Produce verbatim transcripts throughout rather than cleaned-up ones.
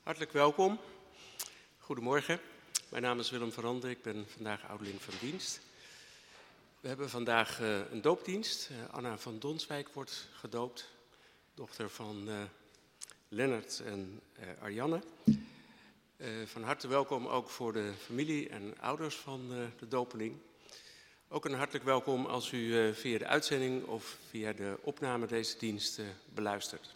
Hartelijk welkom. Goedemorgen. Mijn naam is Willem van Randen. Ik ben vandaag ouderling van dienst. We hebben vandaag uh, een doopdienst. Uh, Anna van Donswijk wordt gedoopt. Dochter van uh, Lennart en uh, Arjanne. Uh, van harte welkom ook voor de familie en ouders van uh, de dopeling. Ook een hartelijk welkom als u uh, via de uitzending of via de opname deze dienst uh, beluistert.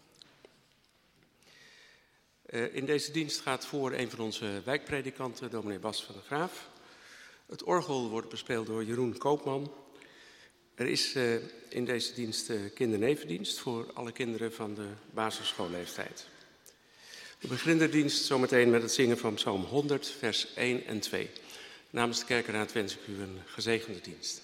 Uh, in deze dienst gaat voor een van onze wijkpredikanten, dominee Bas van der Graaf. Het orgel wordt bespeeld door Jeroen Koopman. Er is uh, in deze dienst uh, kindernevendienst voor alle kinderen van de basisschoolleeftijd. We beginnen de dienst zometeen met het zingen van Psalm honderd, vers één en twee. Namens de kerkenraad wens ik u een gezegende dienst.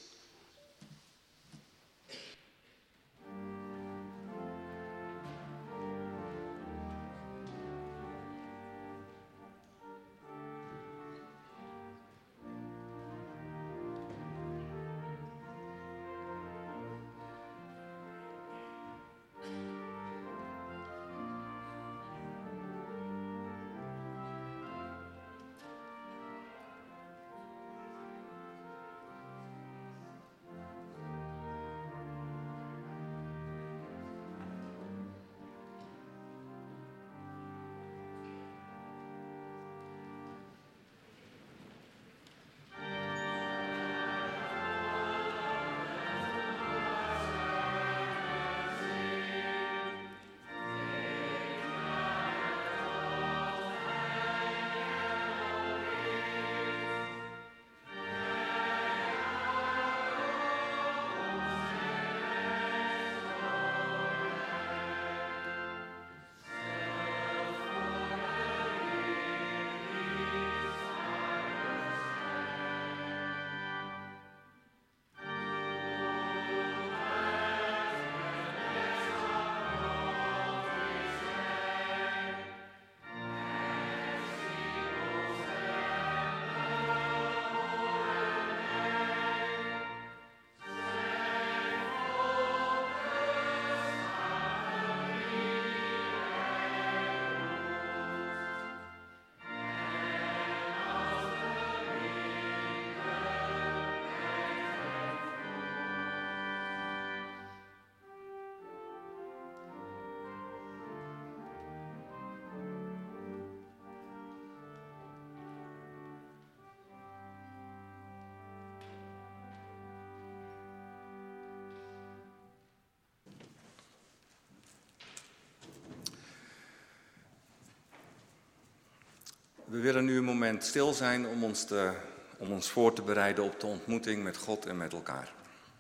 We willen nu een moment stil zijn om ons, te, om ons voor te bereiden op de ontmoeting met God en met elkaar.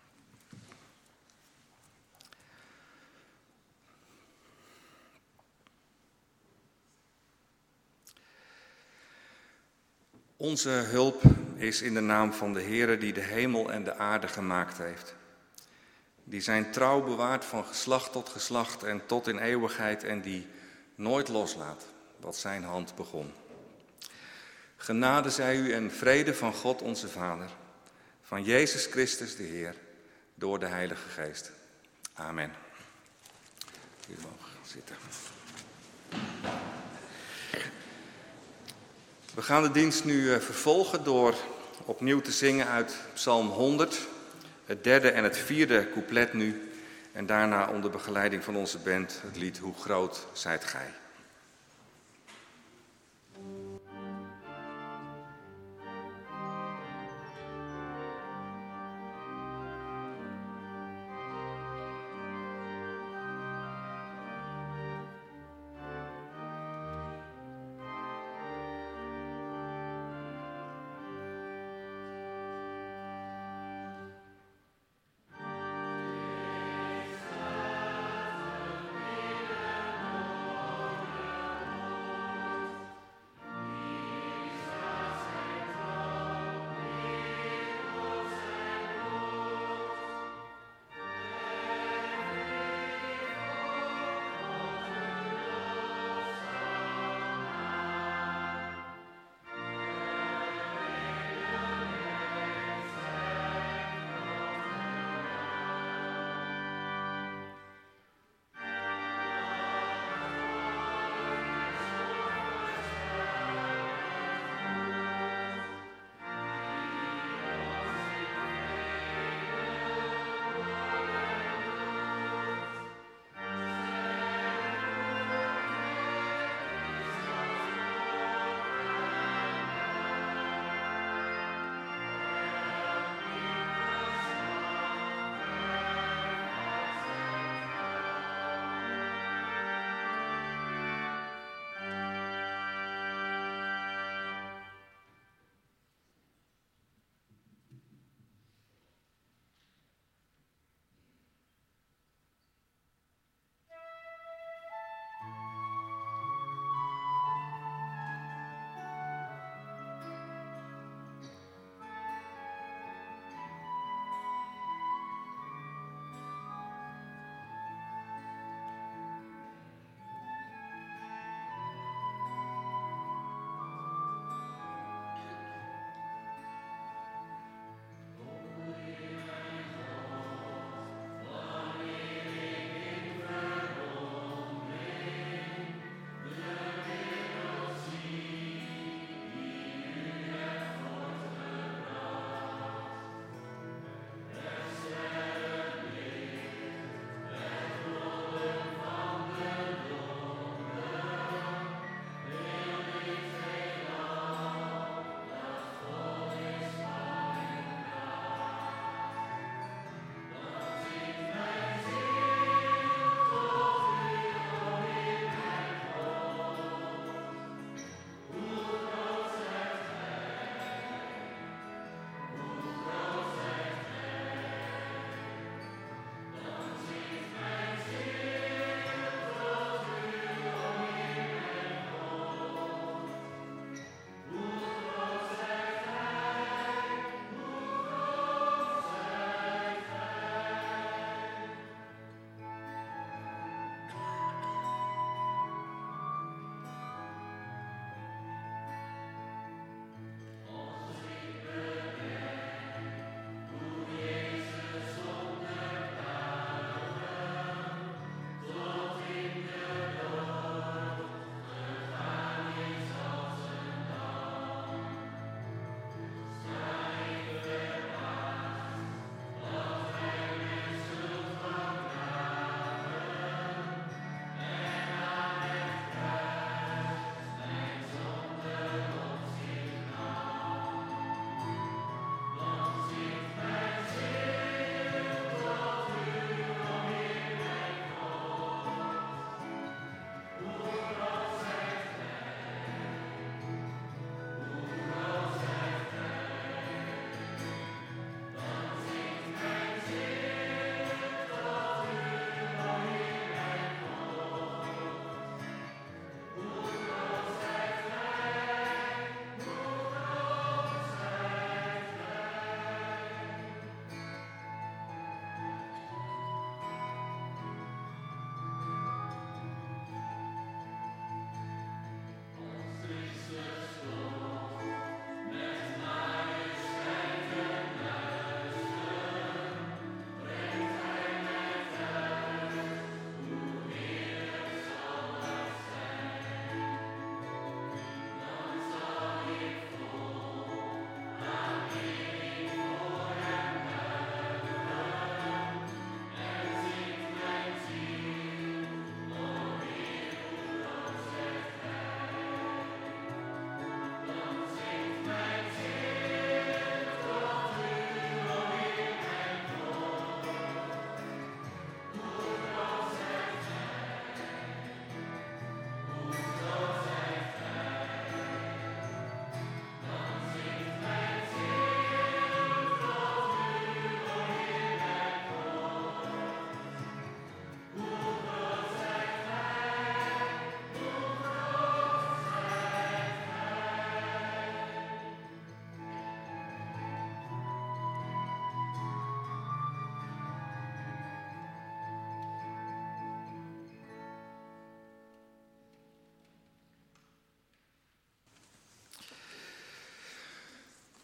Onze hulp is in de naam van de Heere die de hemel en de aarde gemaakt heeft. Die zijn trouw bewaart van geslacht tot geslacht en tot in eeuwigheid en die nooit loslaat wat zijn hand begon. Genade zij u en vrede van God onze Vader, van Jezus Christus de Heer, door de Heilige Geest. Amen. U mag zitten. We gaan de dienst nu vervolgen door opnieuw te zingen uit Psalm honderd, het derde en het vierde couplet nu, en daarna onder begeleiding van onze band het lied Hoe groot zijt gij.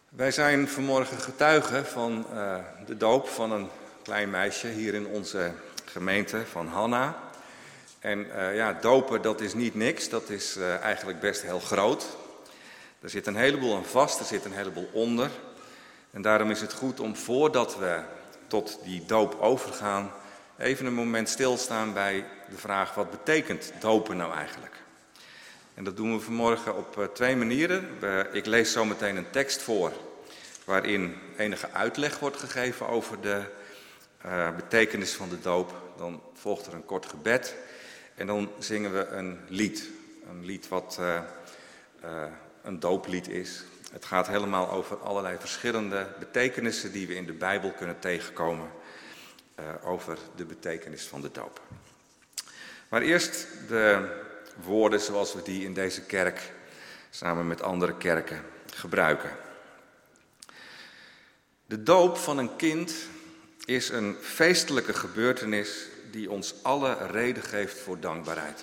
Wij zijn vanmorgen getuigen van uh, de doop van een klein meisje hier in onze gemeente, van Hanna. En uh, ja, dopen, dat is niet niks, dat is uh, eigenlijk best heel groot. Er zit een heleboel aan vast, er zit een heleboel onder. En daarom is het goed om voordat we tot die doop overgaan, even een moment stilstaan bij de vraag: wat betekent dopen nou eigenlijk? En dat doen we vanmorgen op uh, twee manieren. Uh, ik lees zo meteen een tekst voor waarin enige uitleg wordt gegeven over de uh, betekenis van de doop. Dan volgt er een kort gebed en dan zingen we een lied. Een lied wat uh, uh, een dooplied is. Het gaat helemaal over allerlei verschillende betekenissen die we in de Bijbel kunnen tegenkomen uh, over de betekenis van de doop. Maar eerst de woorden zoals we die in deze kerk samen met andere kerken gebruiken. De doop van een kind is een feestelijke gebeurtenis die ons alle reden geeft voor dankbaarheid.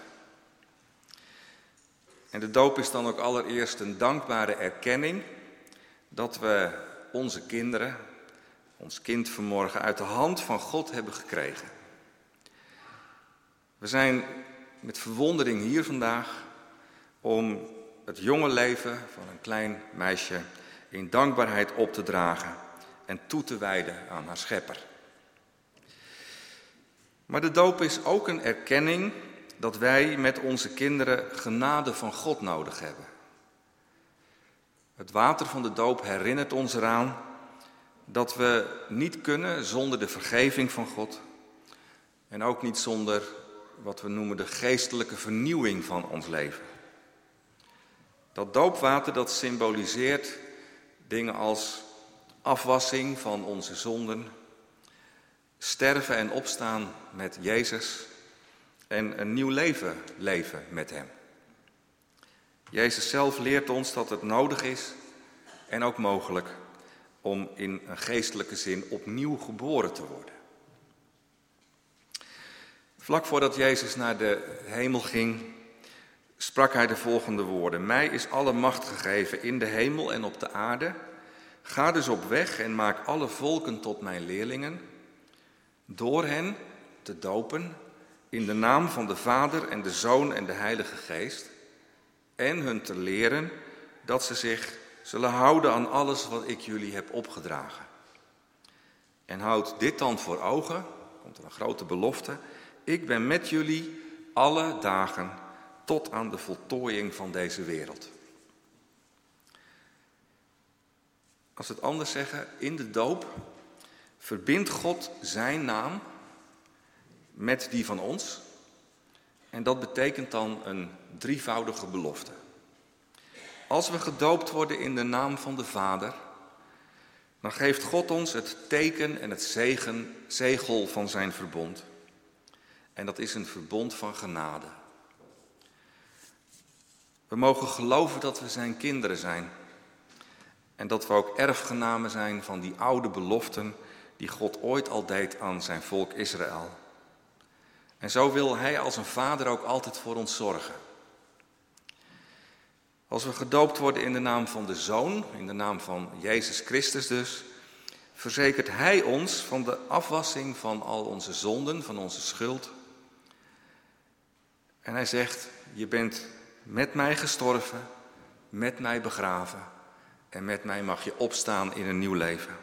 En de doop is dan ook allereerst een dankbare erkenning dat we onze kinderen, ons kind vanmorgen, uit de hand van God hebben gekregen. We zijn met verwondering hier vandaag om het jonge leven van een klein meisje in dankbaarheid op te dragen en toe te wijden aan haar schepper. Maar de doop is ook een erkenning dat wij met onze kinderen genade van God nodig hebben. Het water van de doop herinnert ons eraan dat we niet kunnen zonder de vergeving van God en ook niet zonder wat we noemen de geestelijke vernieuwing van ons leven. Dat doopwater dat symboliseert dingen als afwassing van onze zonden, sterven en opstaan met Jezus en een nieuw leven leven met Hem. Jezus zelf leert ons dat het nodig is en ook mogelijk om in een geestelijke zin opnieuw geboren te worden. Vlak voordat Jezus naar de hemel ging, sprak hij de volgende woorden: mij is alle macht gegeven in de hemel en op de aarde. Ga dus op weg en maak alle volken tot mijn leerlingen, door hen te dopen in de naam van de Vader en de Zoon en de Heilige Geest, en hun te leren dat ze zich zullen houden aan alles wat ik jullie heb opgedragen. En houd dit dan voor ogen, komt er een grote belofte: ik ben met jullie alle dagen tot aan de voltooiing van deze wereld. Als we het anders zeggen, in de doop verbindt God zijn naam met die van ons. En dat betekent dan een drievoudige belofte. Als we gedoopt worden in de naam van de Vader, dan geeft God ons het teken en het zegen, zegel van zijn verbond. En dat is een verbond van genade. We mogen geloven dat we zijn kinderen zijn. En dat we ook erfgenamen zijn van die oude beloften die God ooit al deed aan zijn volk Israël. En zo wil hij als een vader ook altijd voor ons zorgen. Als we gedoopt worden in de naam van de Zoon, in de naam van Jezus Christus dus, verzekert hij ons van de afwassing van al onze zonden, van onze schuld. En hij zegt: je bent met mij gestorven, met mij begraven en met mij mag je opstaan in een nieuw leven.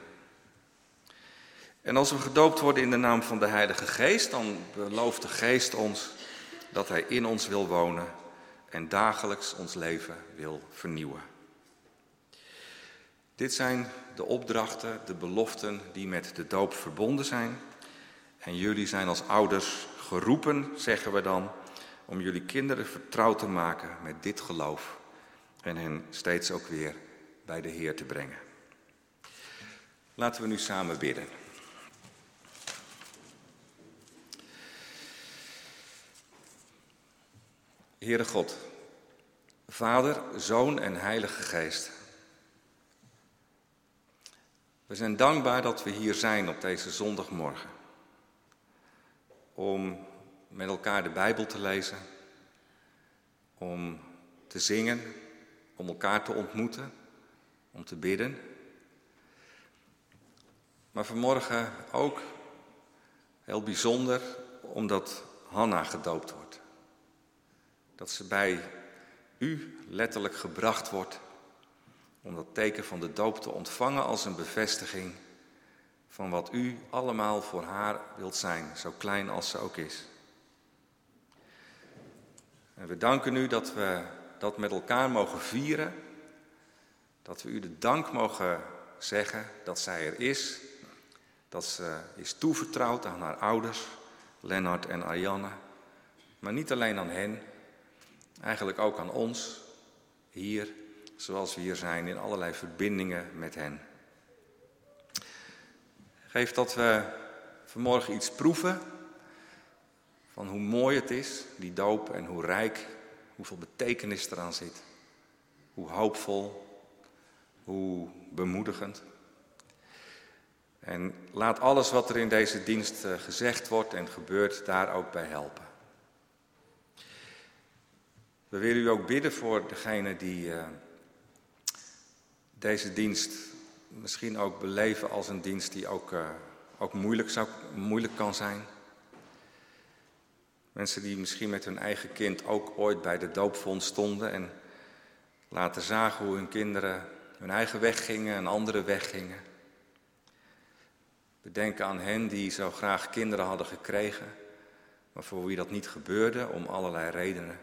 En als we gedoopt worden in de naam van de Heilige Geest, dan belooft de Geest ons dat hij in ons wil wonen en dagelijks ons leven wil vernieuwen. Dit zijn de opdrachten, de beloften die met de doop verbonden zijn. En jullie zijn als ouders geroepen, zeggen we dan, om jullie kinderen vertrouwd te maken met dit geloof en hen steeds ook weer bij de Heer te brengen. Laten we nu samen bidden. Heere God, Vader, Zoon en Heilige Geest. We zijn dankbaar dat we hier zijn op deze zondagmorgen. Om met elkaar de Bijbel te lezen. Om te zingen. Om elkaar te ontmoeten. Om te bidden. Maar vanmorgen ook heel bijzonder omdat Hanna gedoopt wordt. Dat ze bij u letterlijk gebracht wordt om dat teken van de doop te ontvangen als een bevestiging van wat u allemaal voor haar wilt zijn, zo klein als ze ook is. En we danken u dat we dat met elkaar mogen vieren, dat we u de dank mogen zeggen dat zij er is, dat ze is toevertrouwd aan haar ouders, Lennart en Arianne, maar niet alleen aan hen, eigenlijk ook aan ons, hier, zoals we hier zijn, in allerlei verbindingen met hen. Geef dat we vanmorgen iets proeven van hoe mooi het is, die doop, en hoe rijk, hoeveel betekenis eraan zit. Hoe hoopvol, hoe bemoedigend. En laat alles wat er in deze dienst gezegd wordt en gebeurt daar ook bij helpen. We willen u ook bidden voor degenen die uh, deze dienst misschien ook beleven als een dienst die ook, uh, ook moeilijk, zou, moeilijk kan zijn. Mensen die misschien met hun eigen kind ook ooit bij de doopvond stonden en laten zagen hoe hun kinderen hun eigen weg gingen en andere weg gingen. We denken aan hen die zo graag kinderen hadden gekregen, maar voor wie dat niet gebeurde om allerlei redenen.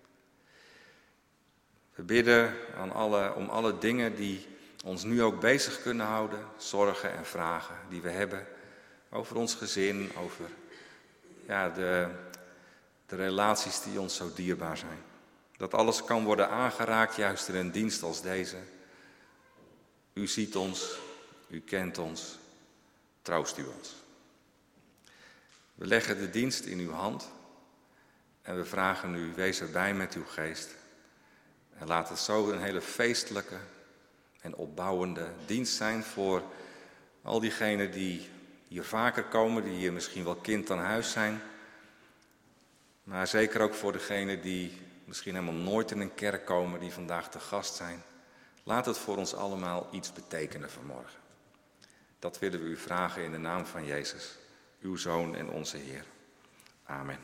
We bidden aan alle, om alle dingen die ons nu ook bezig kunnen houden, zorgen en vragen die we hebben over ons gezin, over ja, de, de relaties die ons zo dierbaar zijn. Dat alles kan worden aangeraakt, juist in een dienst als deze. U ziet ons, u kent ons, troost u ons. We leggen de dienst in uw hand en we vragen u, wees erbij met uw geest. En laat het zo een hele feestelijke en opbouwende dienst zijn voor al diegenen die hier vaker komen, die hier misschien wel kind aan huis zijn. Maar zeker ook voor degenen die misschien helemaal nooit in een kerk komen, die vandaag te gast zijn. Laat het voor ons allemaal iets betekenen vanmorgen. Dat willen we u vragen in de naam van Jezus, uw Zoon en onze Heer. Amen.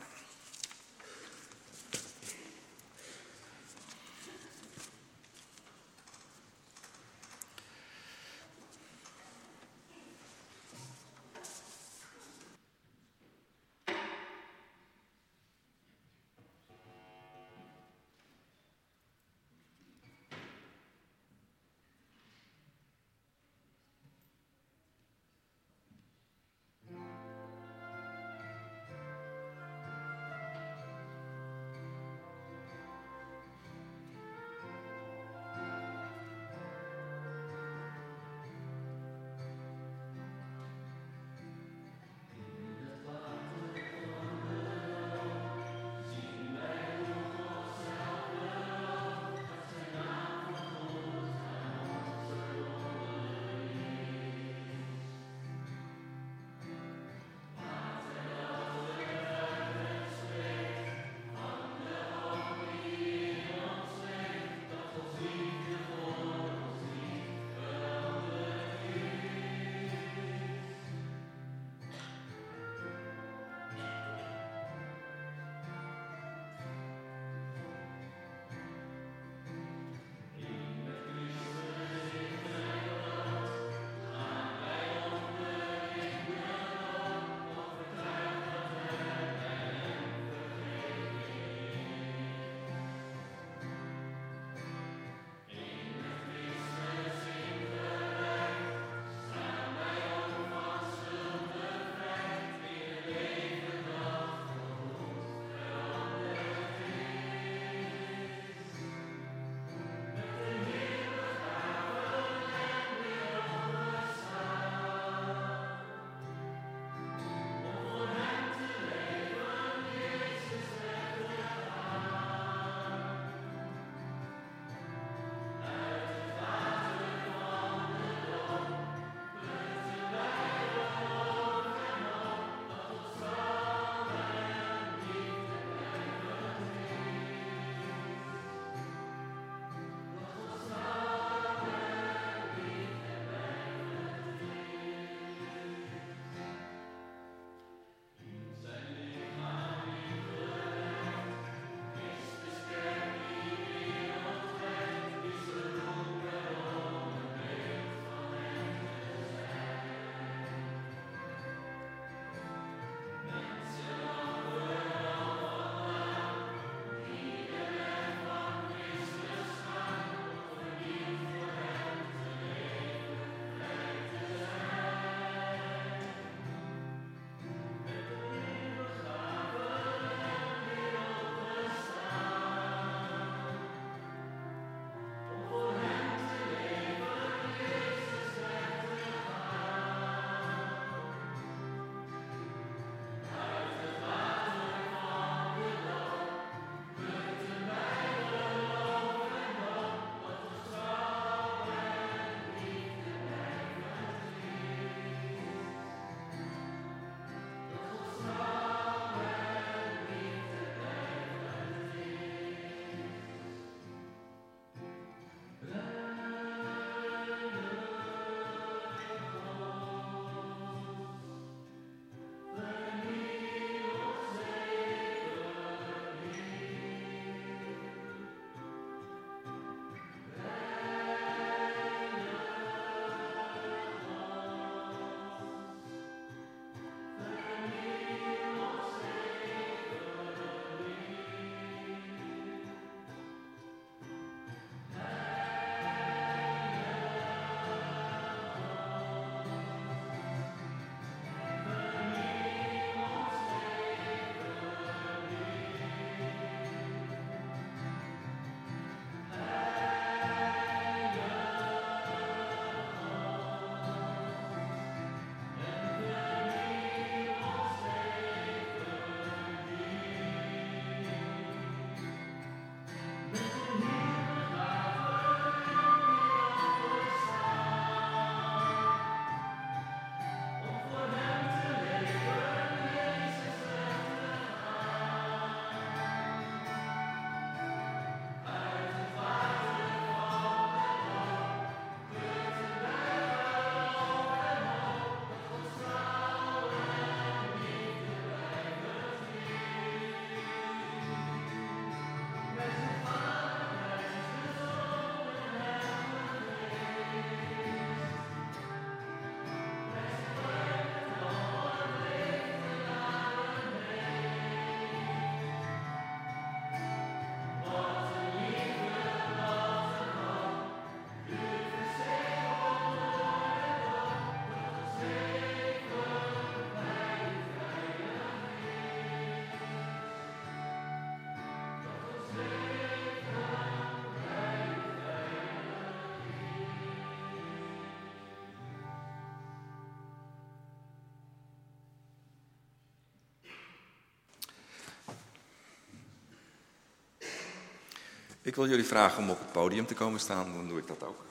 Ik wil jullie vragen om op het podium te komen staan, dan doe ik dat ook.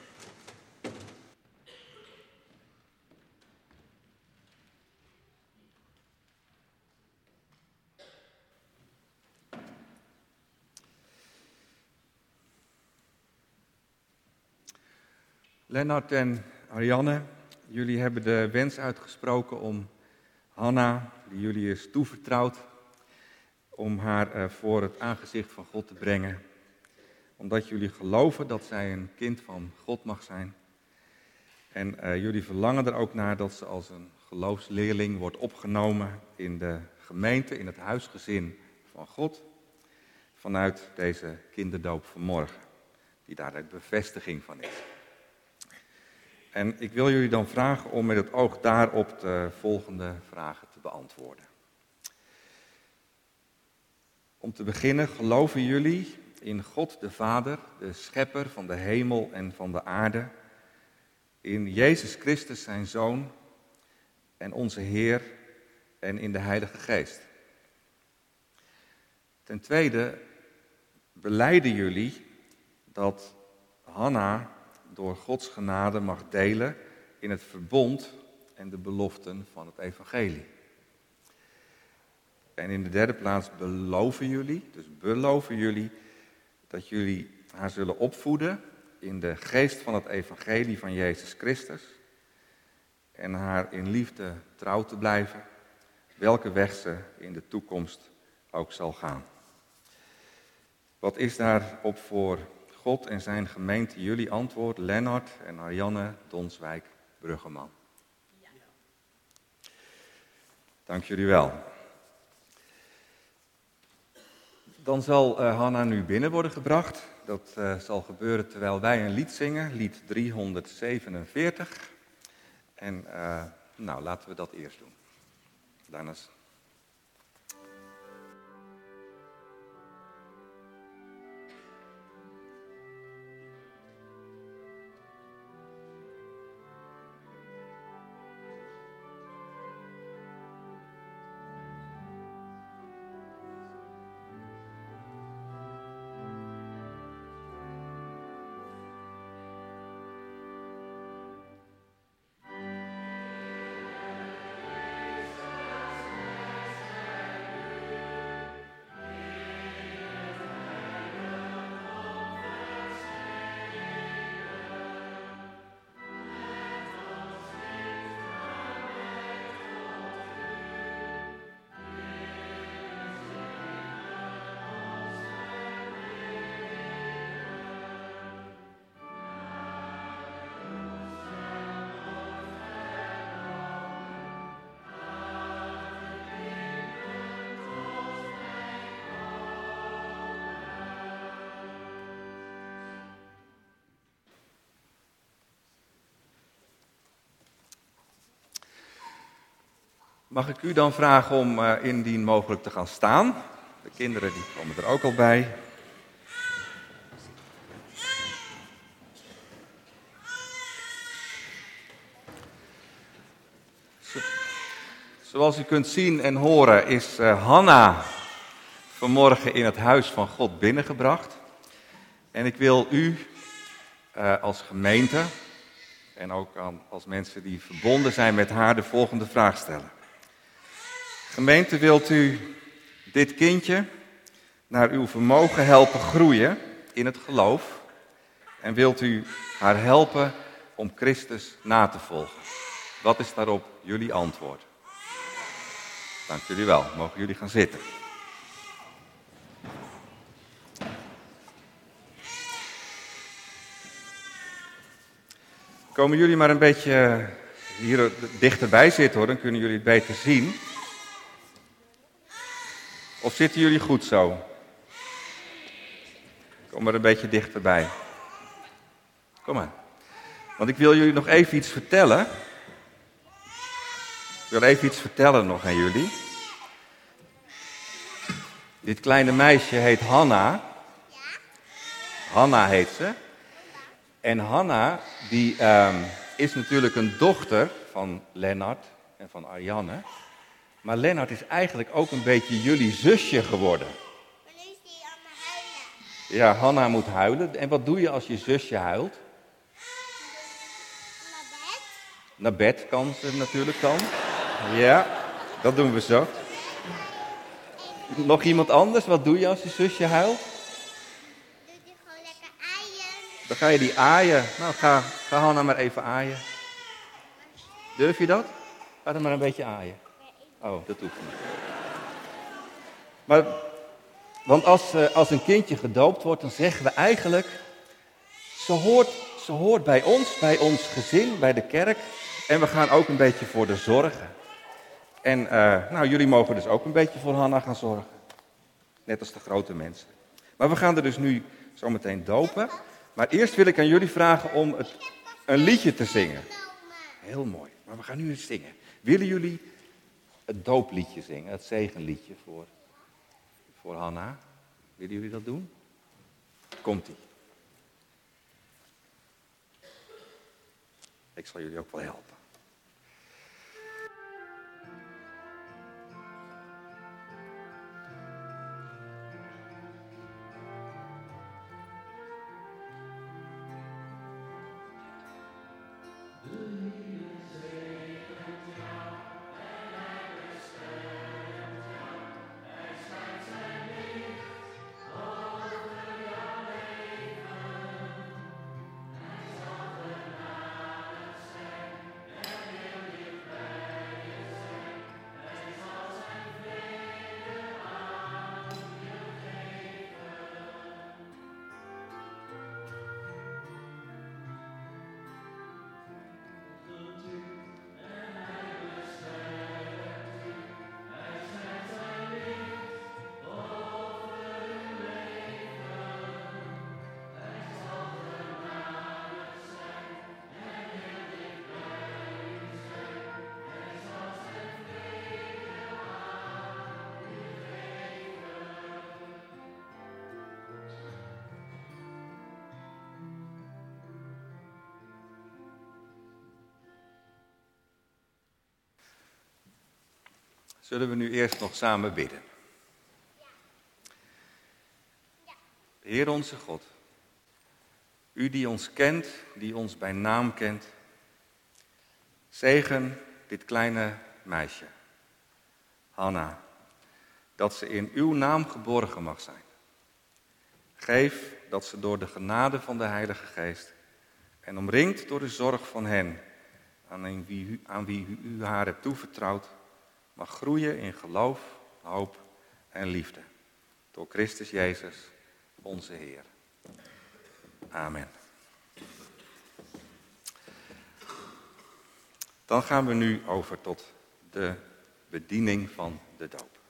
Lennart en Arianne, jullie hebben de wens uitgesproken om Hanna, die jullie is toevertrouwd, om haar voor het aangezicht van God te brengen. Omdat jullie geloven dat zij een kind van God mag zijn. En uh, jullie verlangen er ook naar dat ze als een geloofsleerling wordt opgenomen in de gemeente, in het huisgezin van God. Vanuit deze kinderdoop vanmorgen, die daar de bevestiging van is. En ik wil jullie dan vragen om met het oog daarop de volgende vragen te beantwoorden. Om te beginnen, geloven jullie in God de Vader, de schepper van de hemel en van de aarde, in Jezus Christus zijn Zoon en onze Heer en in de Heilige Geest? Ten tweede, belijden jullie dat Hanna door Gods genade mag delen in het verbond en de beloften van het evangelie? En in de derde plaats beloven jullie, dus beloven jullie dat jullie haar zullen opvoeden in de geest van het evangelie van Jezus Christus en haar in liefde trouw te blijven, welke weg ze in de toekomst ook zal gaan. Wat is daarop voor God en zijn gemeente jullie antwoord, Lennart en Arianne Donswijk-Bruggeman? Ja. Dank jullie wel. Dan zal uh, Hanna nu binnen worden gebracht. Dat uh, zal gebeuren terwijl wij een lied zingen, lied driehonderdzevenenveertig. En uh, nou, laten we dat eerst doen. Daarna... Mag ik u dan vragen om uh, indien mogelijk te gaan staan? De kinderen die komen er ook al bij. Zo, zoals u kunt zien en horen is uh, Hanna vanmorgen in het huis van God binnengebracht. En ik wil u uh, als gemeente en ook aan, als mensen die verbonden zijn met haar de volgende vraag stellen. Gemeente, wilt u dit kindje naar uw vermogen helpen groeien in het geloof? En wilt u haar helpen om Christus na te volgen? Wat is daarop jullie antwoord? Dank jullie wel. Mogen jullie gaan zitten. Komen jullie maar een beetje hier dichterbij zitten hoor, dan kunnen jullie het beter zien. Of zitten jullie goed zo? Kom maar een beetje dichterbij. Kom maar. Want ik wil jullie nog even iets vertellen. Ik wil even iets vertellen nog aan jullie. Dit kleine meisje heet Hanna. Hanna heet ze. En Hanna, die uh, is natuurlijk een dochter van Lennart en van Arianne. Maar Lennart is eigenlijk ook een beetje jullie zusje geworden. Maar nu is hij aan het huilen. Ja, Hanna moet huilen. En wat doe je als je zusje huilt? Naar bed. Naar bed kan ze natuurlijk dan. Ja, dat doen we zo. Nog iemand anders? Wat doe je als je zusje huilt? Doe die gewoon lekker aaien. Dan ga je die aaien. Nou, ga, ga Hanna maar even aaien. Durf je dat? Ga dan maar een beetje aaien. Oh, dat hoeft niet. Maar, want als, uh, als een kindje gedoopt wordt, dan zeggen we eigenlijk... Ze hoort, ze hoort bij ons, bij ons gezin, bij de kerk. En we gaan ook een beetje voor de zorgen. En uh, nou, jullie mogen dus ook een beetje voor Hanna gaan zorgen. Net als de grote mensen. Maar we gaan er dus nu zo meteen dopen. Maar eerst wil ik aan jullie vragen om het, een liedje te zingen. Heel mooi, maar we gaan nu eens zingen. Willen jullie het doopliedje zingen, het zegenliedje voor, voor Hanna? Willen jullie dat doen? Komt-ie. Ik zal jullie ook wel helpen. Zullen we nu eerst nog samen bidden? Heer onze God, u die ons kent, die ons bij naam kent, zegen dit kleine meisje, Hanna, dat ze in uw naam geborgen mag zijn. Geef dat ze door de genade van de Heilige Geest en omringd door de zorg van hen, aan wie u, aan wie u haar hebt toevertrouwd, mag groeien in geloof, hoop en liefde. Door Christus Jezus, onze Heer. Amen. Dan gaan we nu over tot de bediening van de doop.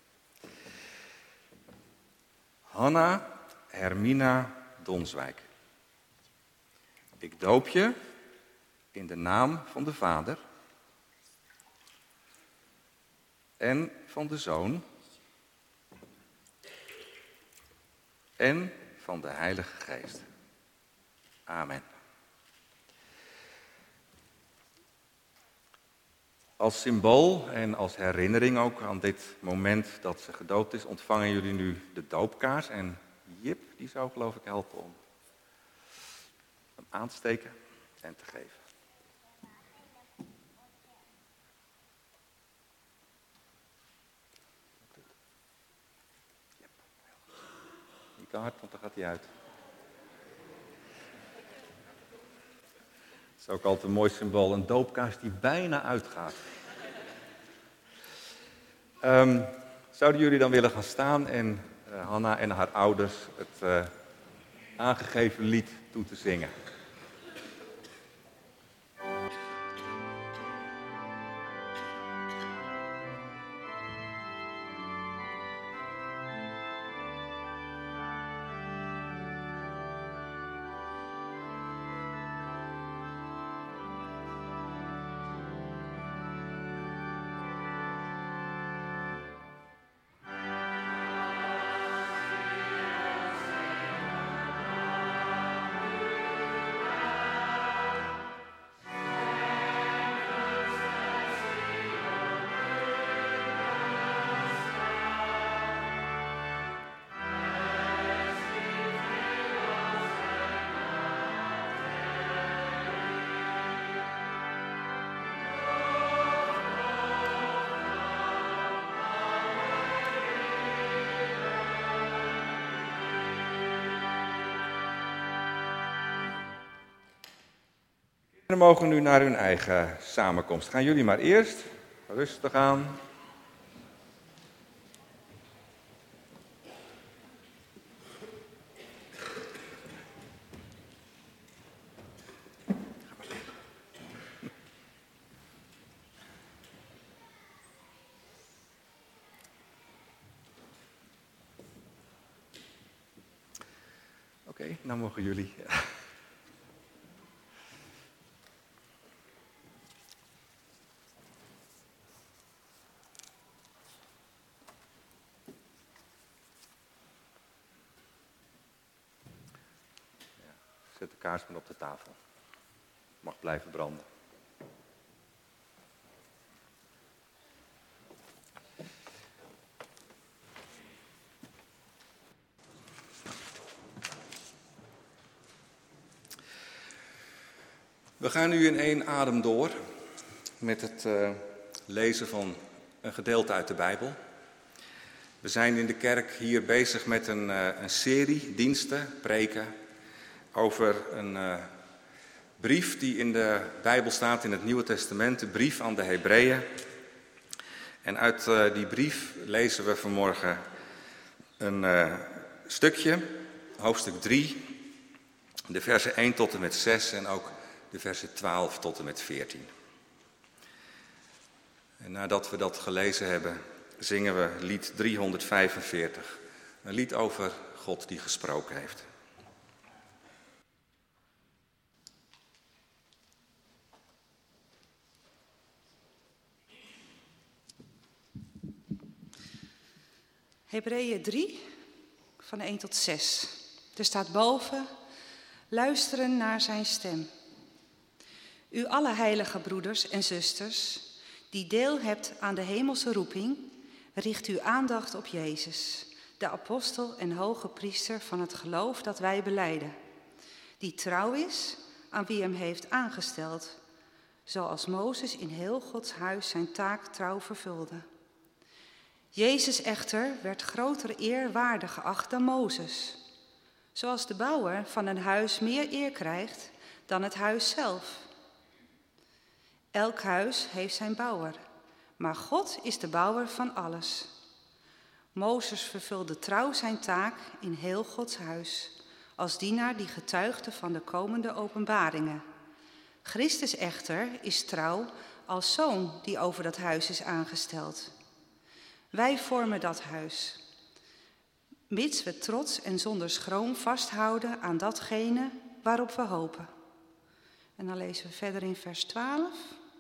Hanna Hermina Donswijk. Ik doop je in de naam van de Vader en van de Zoon en van de Heilige Geest. Amen. Als symbool en als herinnering ook aan dit moment dat ze gedoopt is, ontvangen jullie nu de doopkaars. En Jip, die zou geloof ik helpen om hem aan te steken en te geven. Niet te hard, want dan gaat hij uit. Dat is ook altijd een mooi symbool, een doopkaars die bijna uitgaat. Um, zouden jullie dan willen gaan staan en uh, Hanna en haar ouders het uh, aangegeven lied toe te zingen? En dan mogen nu naar hun eigen samenkomst. Gaan jullie maar eerst rustig aan. Oké, okay, nou mogen jullie. Zet de kaars maar op de tafel. Mag blijven branden. We gaan nu in één adem door met het uh, lezen van een gedeelte uit de Bijbel. We zijn in de kerk hier bezig met een, uh, een serie diensten, preken, over een uh, brief die in de Bijbel staat in het Nieuwe Testament, de brief aan de Hebreeën. En uit uh, die brief lezen we vanmorgen een uh, stukje, hoofdstuk drie, de versen één tot en met zes en ook de versen twaalf tot en met veertien. En nadat we dat gelezen hebben, zingen we lied driehonderdvijfenveertig, een lied over God die gesproken heeft. Hebreeën drie, van één tot zes. Er staat boven, luisteren naar zijn stem. U alle heilige broeders en zusters, die deel hebt aan de hemelse roeping, richt uw aandacht op Jezus, de apostel en hoge priester van het geloof dat wij belijden, die trouw is aan wie hem heeft aangesteld, zoals Mozes in heel Gods huis zijn taak trouw vervulde. Jezus echter werd grotere eer waardig geacht dan Mozes, zoals de bouwer van een huis meer eer krijgt dan het huis zelf. Elk huis heeft zijn bouwer, maar God is de bouwer van alles. Mozes vervulde trouw zijn taak in heel Gods huis, als dienaar die getuigde van de komende openbaringen. Christus echter is trouw als zoon die over dat huis is aangesteld. Wij vormen dat huis, mits we trots en zonder schroom vasthouden aan datgene waarop we hopen. En dan lezen we verder in vers twaalf.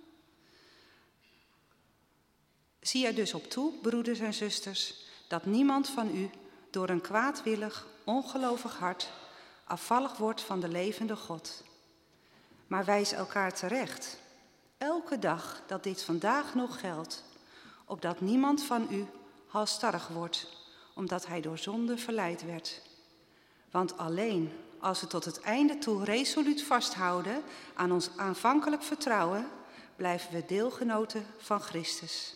Zie er dus op toe, broeders en zusters, dat niemand van u door een kwaadwillig, ongelovig hart afvallig wordt van de levende God. Maar wijs elkaar terecht, elke dag dat dit vandaag nog geldt, opdat niemand van u halsstarrig wordt, omdat hij door zonde verleid werd. Want alleen als we tot het einde toe resoluut vasthouden aan ons aanvankelijk vertrouwen, blijven we deelgenoten van Christus.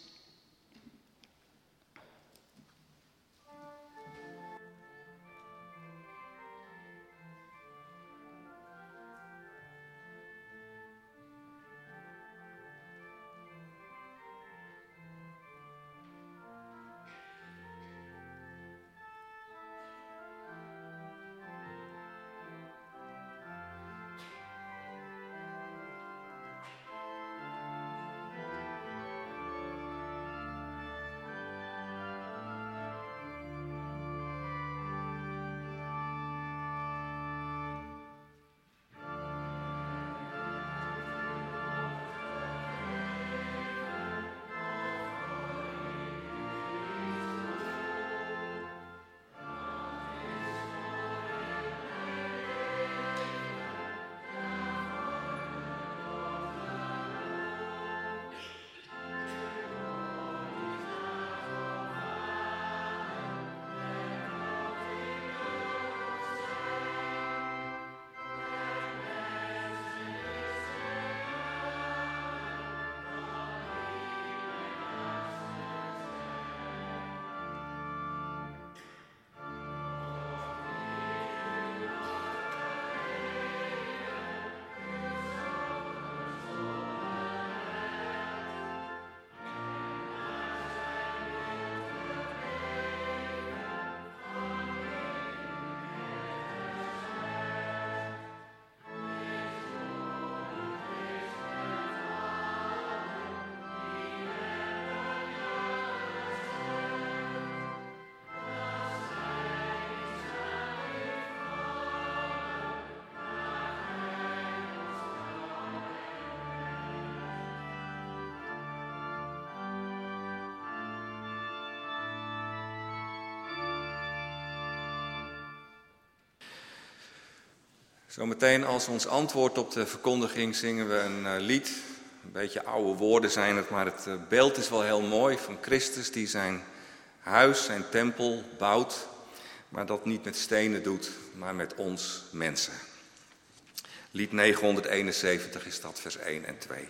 Zometeen als ons antwoord op de verkondiging zingen we een uh, lied. Een beetje oude woorden zijn het, maar het uh, beeld is wel heel mooi van Christus die zijn huis, zijn tempel bouwt. Maar dat niet met stenen doet, maar met ons mensen. Lied negenhonderdeenenzeventig is dat, vers één en twee.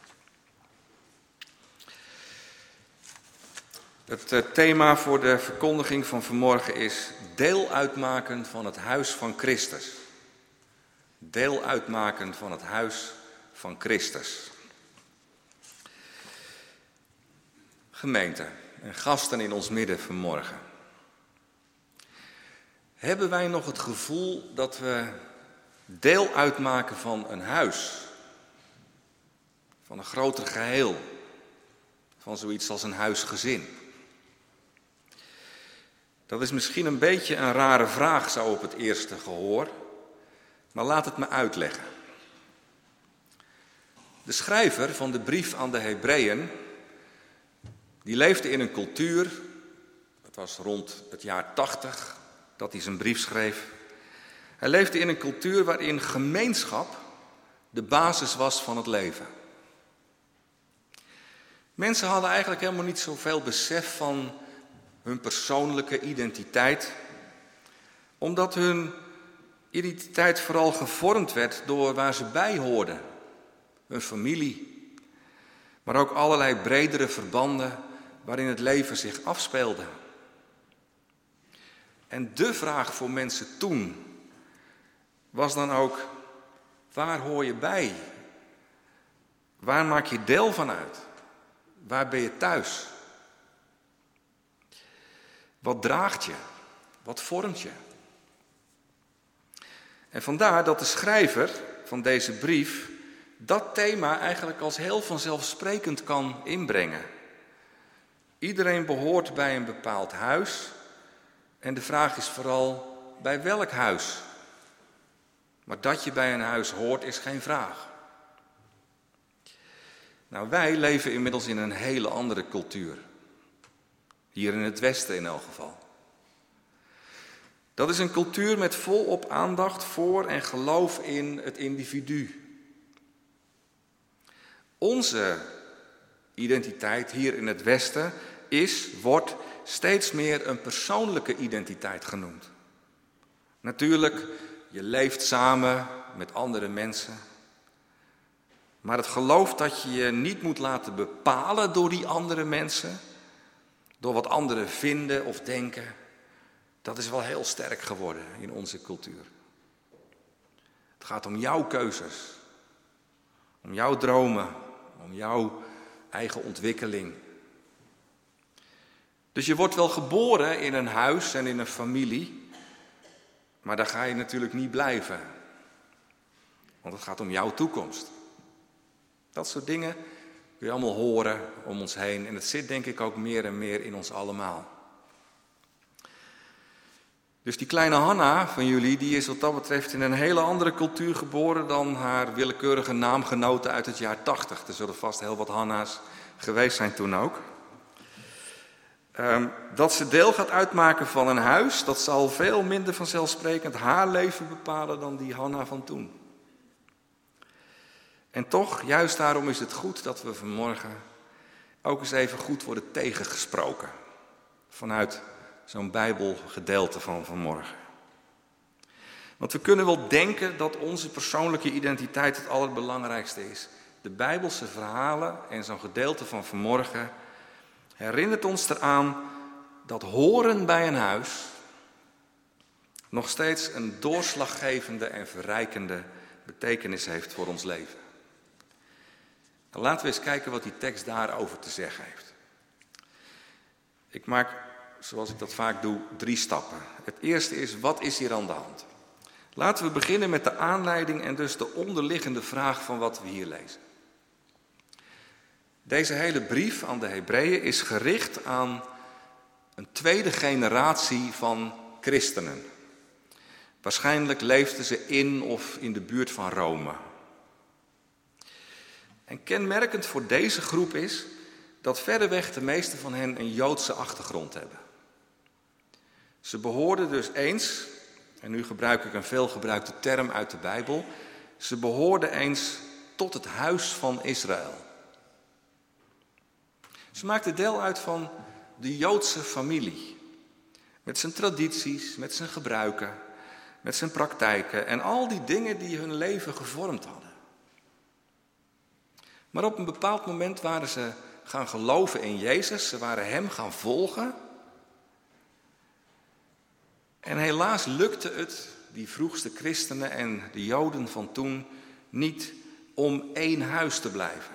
Het uh, thema voor de verkondiging van vanmorgen is deel uitmaken van het huis van Christus. Deel uitmaken van het huis van Christus. Gemeente en gasten in ons midden vanmorgen. Hebben wij nog het gevoel dat we deel uitmaken van een huis? Van een groter geheel? Van zoiets als een huisgezin? Dat is misschien een beetje een rare vraag zo op het eerste gehoor, maar laat het me uitleggen. De schrijver van de brief aan de Hebreeën, die leefde in een cultuur, het was rond het jaar tachtig dat hij zijn brief schreef. Hij leefde in een cultuur waarin gemeenschap de basis was van het leven. Mensen hadden eigenlijk helemaal niet zoveel besef van hun persoonlijke identiteit, omdat hun identiteit vooral gevormd werd door waar ze bij hoorden. Hun familie, maar ook allerlei bredere verbanden waarin het leven zich afspeelde. En de vraag voor mensen toen was dan ook, waar hoor je bij? Waar maak je deel van uit? Waar ben je thuis? Wat draagt je? Wat vormt je? En vandaar dat de schrijver van deze brief dat thema eigenlijk als heel vanzelfsprekend kan inbrengen. Iedereen behoort bij een bepaald huis en de vraag is vooral bij welk huis? Maar dat je bij een huis hoort is geen vraag. Nou, wij leven inmiddels in een hele andere cultuur. Hier in het Westen in elk geval. Dat is een cultuur met volop aandacht voor en geloof in het individu. Onze identiteit hier in het Westen is, wordt steeds meer een persoonlijke identiteit genoemd. Natuurlijk, je leeft samen met andere mensen. Maar het geloof dat je je niet moet laten bepalen door die andere mensen, door wat anderen vinden of denken, dat is wel heel sterk geworden in onze cultuur. Het gaat om jouw keuzes, om jouw dromen, om jouw eigen ontwikkeling. Dus je wordt wel geboren in een huis en in een familie, maar daar ga je natuurlijk niet blijven. Want het gaat om jouw toekomst. Dat soort dingen kun je allemaal horen om ons heen. En het zit denk ik ook meer en meer in ons allemaal. Dus die kleine Hanna van jullie, die is wat dat betreft in een hele andere cultuur geboren dan haar willekeurige naamgenoten uit het jaar tachtig. Er zullen vast heel wat Hanna's geweest zijn toen ook. Um, dat ze deel gaat uitmaken van een huis, dat zal veel minder vanzelfsprekend haar leven bepalen dan die Hanna van toen. En toch, juist daarom is het goed dat we vanmorgen ook eens even goed worden tegengesproken. Vanuit zo'n Bijbelgedeelte van vanmorgen. Want we kunnen wel denken dat onze persoonlijke identiteit het allerbelangrijkste is. De Bijbelse verhalen en zo'n gedeelte van vanmorgen herinnert ons eraan dat horen bij een huis nog steeds een doorslaggevende en verrijkende betekenis heeft voor ons leven. En laten we eens kijken wat die tekst daarover te zeggen heeft. Ik maak, zoals ik dat vaak doe, drie stappen. Het eerste is, wat is hier aan de hand? Laten we beginnen met de aanleiding en dus de onderliggende vraag van wat we hier lezen. Deze hele brief aan de Hebreeën is gericht aan een tweede generatie van christenen. Waarschijnlijk leefden ze in of in de buurt van Rome. En kenmerkend voor deze groep is dat verreweg de meeste van hen een Joodse achtergrond hebben. Ze behoorden dus eens En nu gebruik ik een veelgebruikte term uit de Bijbel. Ze behoorden eens tot het huis van Israël. Ze maakten deel uit van de Joodse familie. Met zijn tradities, met zijn gebruiken, met zijn praktijken en al die dingen die hun leven gevormd hadden. Maar op een bepaald moment waren ze gaan geloven in Jezus. Ze waren hem gaan volgen. En helaas lukte het die vroegste christenen en de Joden van toen niet om één huis te blijven.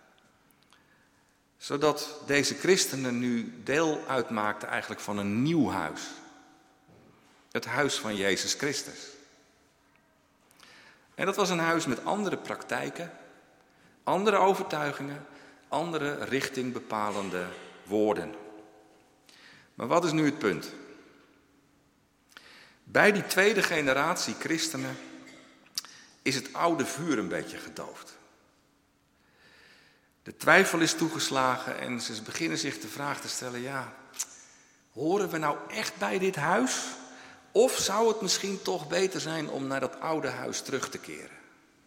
Zodat deze christenen nu deel uitmaakten eigenlijk van een nieuw huis. Het huis van Jezus Christus. En dat was een huis met andere praktijken, andere overtuigingen, andere richtingbepalende woorden. Maar wat is nu het punt? Bij die tweede generatie christenen is het oude vuur een beetje gedoofd. De twijfel is toegeslagen en ze beginnen zich de vraag te stellen, ja, horen we nou echt bij dit huis? Of zou het misschien toch beter zijn om naar dat oude huis terug te keren?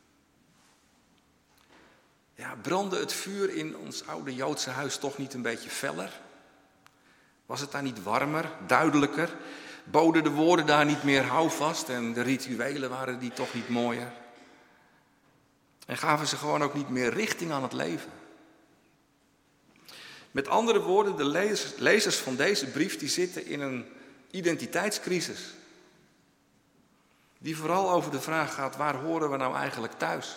Ja, brandde het vuur in ons oude Joodse huis toch niet een beetje feller? Was het daar niet warmer, duidelijker? Boden de woorden daar niet meer houvast en de rituelen waren die toch niet mooier? En gaven ze gewoon ook niet meer richting aan het leven? Met andere woorden, de lezers, lezers van deze brief die zitten in een identiteitscrisis. Die vooral over de vraag gaat, waar horen we nou eigenlijk thuis?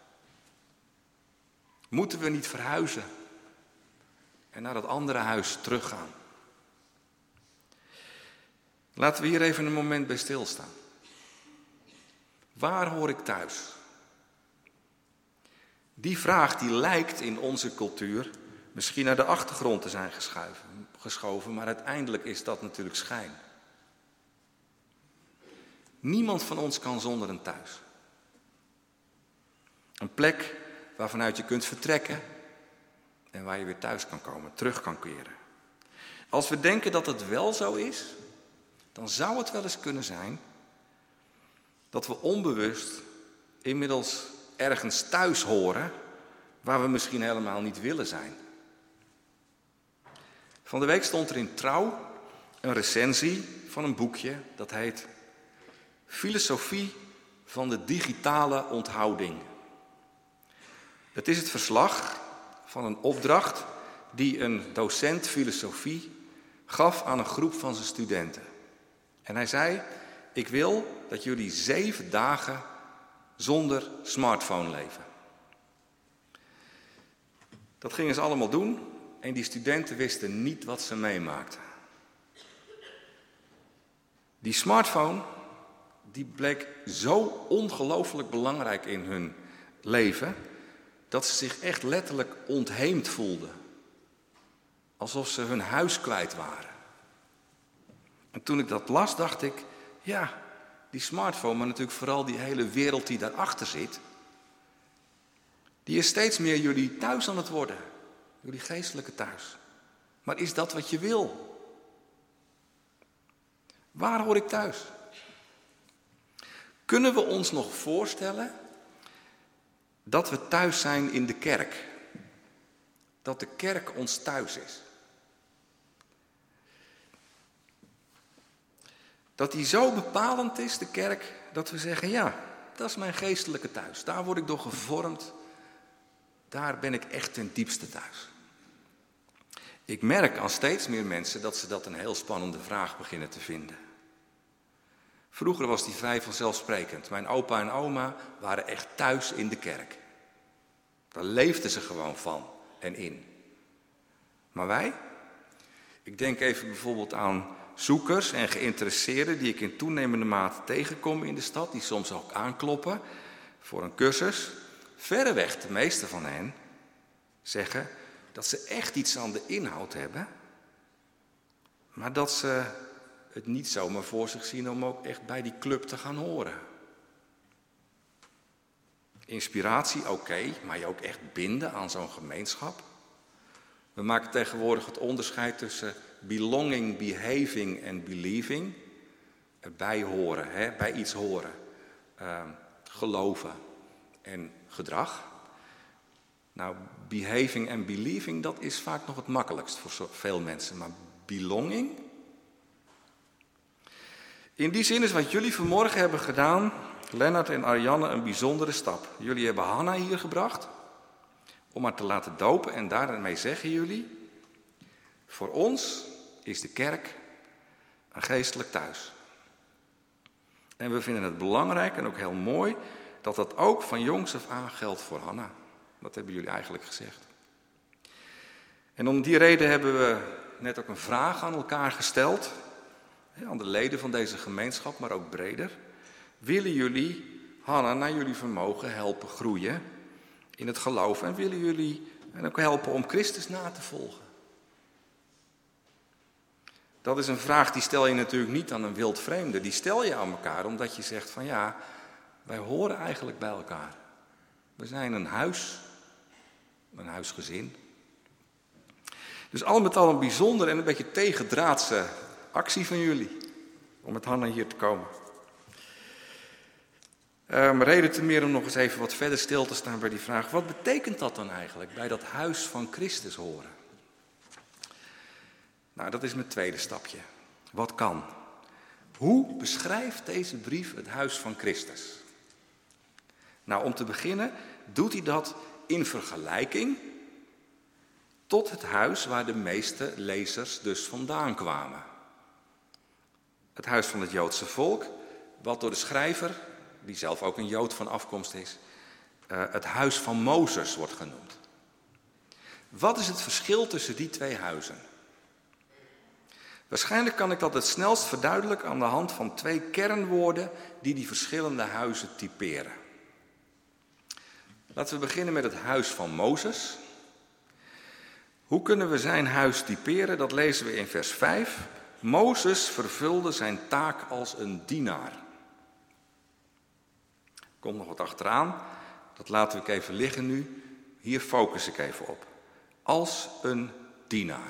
Moeten we niet verhuizen en naar dat andere huis teruggaan? Laten we hier even een moment bij stilstaan. Waar hoor ik thuis? Die vraag die lijkt in onze cultuur misschien naar de achtergrond te zijn geschuiven, geschoven, maar uiteindelijk is dat natuurlijk schijn. Niemand van ons kan zonder een thuis. Een plek waarvanuit je kunt vertrekken en waar je weer thuis kan komen, terug kan keren. Als we denken dat het wel zo is, dan zou het wel eens kunnen zijn dat we onbewust inmiddels ergens thuis horen waar we misschien helemaal niet willen zijn. Van de week stond er in Trouw een recensie van een boekje dat heet Filosofie van de digitale onthouding. Het is het verslag van een opdracht die een docent filosofie gaf aan een groep van zijn studenten. En hij zei, ik wil dat jullie zeven dagen zonder smartphone leven. Dat gingen ze allemaal doen en die studenten wisten niet wat ze meemaakten. Die smartphone, die bleek zo ongelooflijk belangrijk in hun leven, dat ze zich echt letterlijk ontheemd voelden. Alsof ze hun huis kwijt waren. En toen ik dat las, dacht ik, ja, die smartphone, maar natuurlijk vooral die hele wereld die daarachter zit, die is steeds meer jullie thuis aan het worden. Jullie geestelijke thuis. Maar is dat wat je wil? Waar hoor ik thuis? Kunnen we ons nog voorstellen dat we thuis zijn in de kerk? Dat de kerk ons thuis is? Dat die zo bepalend is, de kerk, dat we zeggen, ja, dat is mijn geestelijke thuis. Daar word ik door gevormd. Daar ben ik echt ten diepste thuis. Ik merk aan steeds meer mensen dat ze dat een heel spannende vraag beginnen te vinden. Vroeger was die vrij vanzelfsprekend. Mijn opa en oma waren echt thuis in de kerk. Daar leefden ze gewoon van en in. Maar wij? Ik denk even bijvoorbeeld aan zoekers en geïnteresseerden die ik in toenemende mate tegenkom in de stad, die soms ook aankloppen voor een cursus. Verreweg de meeste van hen zeggen dat ze echt iets aan de inhoud hebben, maar dat ze het niet zomaar voor zich zien om ook echt bij die club te gaan horen. Inspiratie, oké, okay, maar je ook echt binden aan zo'n gemeenschap. We maken tegenwoordig het onderscheid tussen belonging, behaving en believing. erbij horen, hè, bij iets horen. Uh, geloven en gedrag. Nou, behaving en believing, dat is vaak nog het makkelijkst voor veel mensen. Maar belonging? In die zin is wat jullie vanmorgen hebben gedaan, Lennart en Ariane, een bijzondere stap. Jullie hebben Hanna hier gebracht om haar te laten dopen en daarmee zeggen jullie: voor ons is de kerk een geestelijk thuis. En we vinden het belangrijk en ook heel mooi dat dat ook van jongs af aan geldt voor Hanna. Dat hebben jullie eigenlijk gezegd. En om die reden hebben we net ook een vraag aan elkaar gesteld, aan de leden van deze gemeenschap, maar ook breder. Willen jullie Hanna naar jullie vermogen helpen groeien in het geloof en willen jullie en ook helpen om Christus na te volgen? Dat is een vraag die stel je natuurlijk niet aan een wildvreemde. Die stel je aan elkaar omdat je zegt van ja, wij horen eigenlijk bij elkaar. We zijn een huis, een huisgezin. Dus al met al een bijzonder en een beetje tegendraadse actie van jullie om met Hanna hier te komen. Um, reden te meer om nog eens even wat verder stil te staan bij die vraag. Wat betekent dat dan eigenlijk, bij dat huis van Christus horen? Nou, dat is mijn tweede stapje. Wat kan? Hoe beschrijft deze brief het huis van Christus? Nou, om te beginnen doet hij dat in vergelijking tot het huis waar de meeste lezers dus vandaan kwamen. Het huis van het Joodse volk, wat door de schrijver, die zelf ook een Jood van afkomst is, uh, het huis van Mozes wordt genoemd. Wat is het verschil tussen die twee huizen? Waarschijnlijk kan ik dat het snelst verduidelijken aan de hand van twee kernwoorden die die verschillende huizen typeren. Laten we beginnen met het huis van Mozes. Hoe kunnen we zijn huis typeren? Dat lezen we in vers vijf. Mozes vervulde zijn taak als een dienaar. Er komt nog wat achteraan. Dat laten we even liggen nu. Hier focus ik even op. Als een dienaar.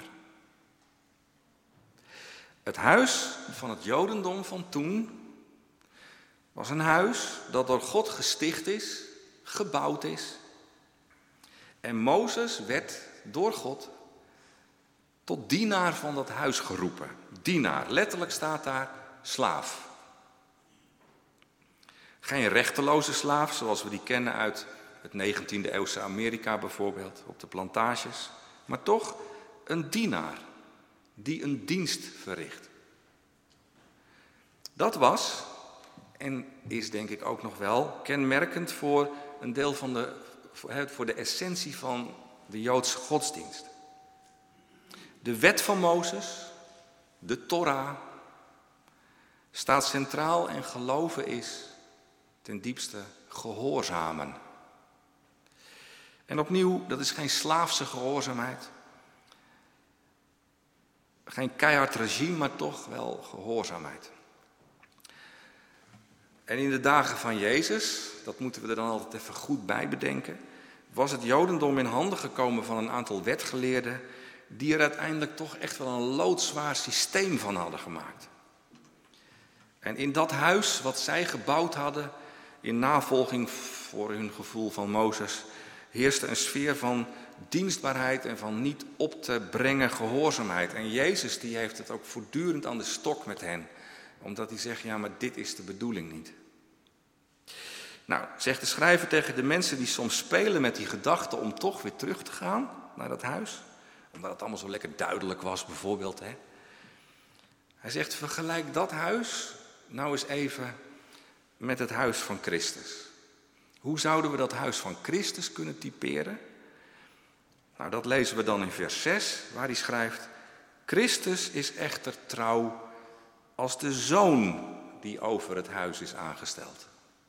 Het huis van het Jodendom van toen was een huis dat door God gesticht is, gebouwd is. En Mozes werd door God tot dienaar van dat huis geroepen. Dienaar, letterlijk staat daar slaaf. Geen rechteloze slaaf zoals we die kennen uit het negentiende eeuwse Amerika bijvoorbeeld, op de plantages. Maar toch een dienaar die een dienst verricht. Dat was en is denk ik ook nog wel kenmerkend voor een deel van de, voor de essentie van de Joodse godsdienst. De wet van Mozes, de Torah, staat centraal en geloven is ten diepste gehoorzamen. En opnieuw, dat is geen slaafse gehoorzaamheid. Geen keihard regime, maar toch wel gehoorzaamheid. En in de dagen van Jezus, dat moeten we er dan altijd even goed bij bedenken, was het Jodendom in handen gekomen van een aantal wetgeleerden die er uiteindelijk toch echt wel een loodzwaar systeem van hadden gemaakt. En in dat huis wat zij gebouwd hadden, in navolging voor hun gevoel van Mozes, heerste een sfeer van dienstbaarheid en van niet op te brengen gehoorzaamheid. En Jezus die heeft het ook voortdurend aan de stok met hen. Omdat hij zegt, ja maar dit is de bedoeling niet. Nou, zegt de schrijver tegen de mensen die soms spelen met die gedachte om toch weer terug te gaan naar dat huis. Omdat het allemaal zo lekker duidelijk was bijvoorbeeld. Hè. Hij zegt, vergelijk dat huis nou eens even met het huis van Christus. Hoe zouden we dat huis van Christus kunnen typeren? Nou, dat lezen we dan in vers zes, waar hij schrijft: Christus is echter trouw als de zoon die over het huis is aangesteld.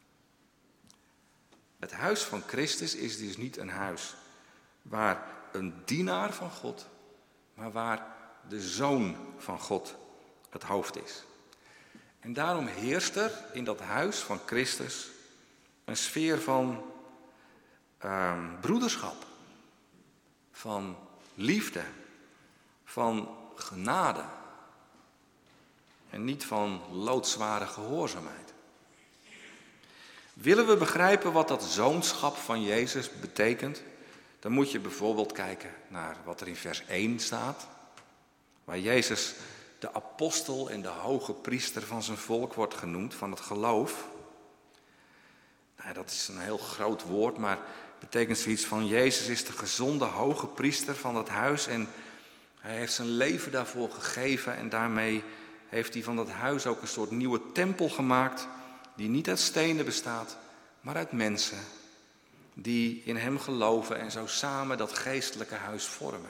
Het huis van Christus is dus niet een huis waar een dienaar van God, maar waar de zoon van God het hoofd is. En daarom heerst er in dat huis van Christus een sfeer van uh, broederschap, van liefde, van genade. en niet van loodzware gehoorzaamheid. Willen we begrijpen wat dat zoonschap van Jezus betekent, dan moet je bijvoorbeeld kijken naar wat er in vers één staat, waar Jezus de apostel en de hoge priester van zijn volk wordt genoemd, van het geloof. Nou, dat is een heel groot woord, maar betekent zoiets van: Jezus is de gezonde hoge priester van dat huis en hij heeft zijn leven daarvoor gegeven en daarmee heeft hij van dat huis ook een soort nieuwe tempel gemaakt die niet uit stenen bestaat, maar uit mensen die in hem geloven en zo samen dat geestelijke huis vormen.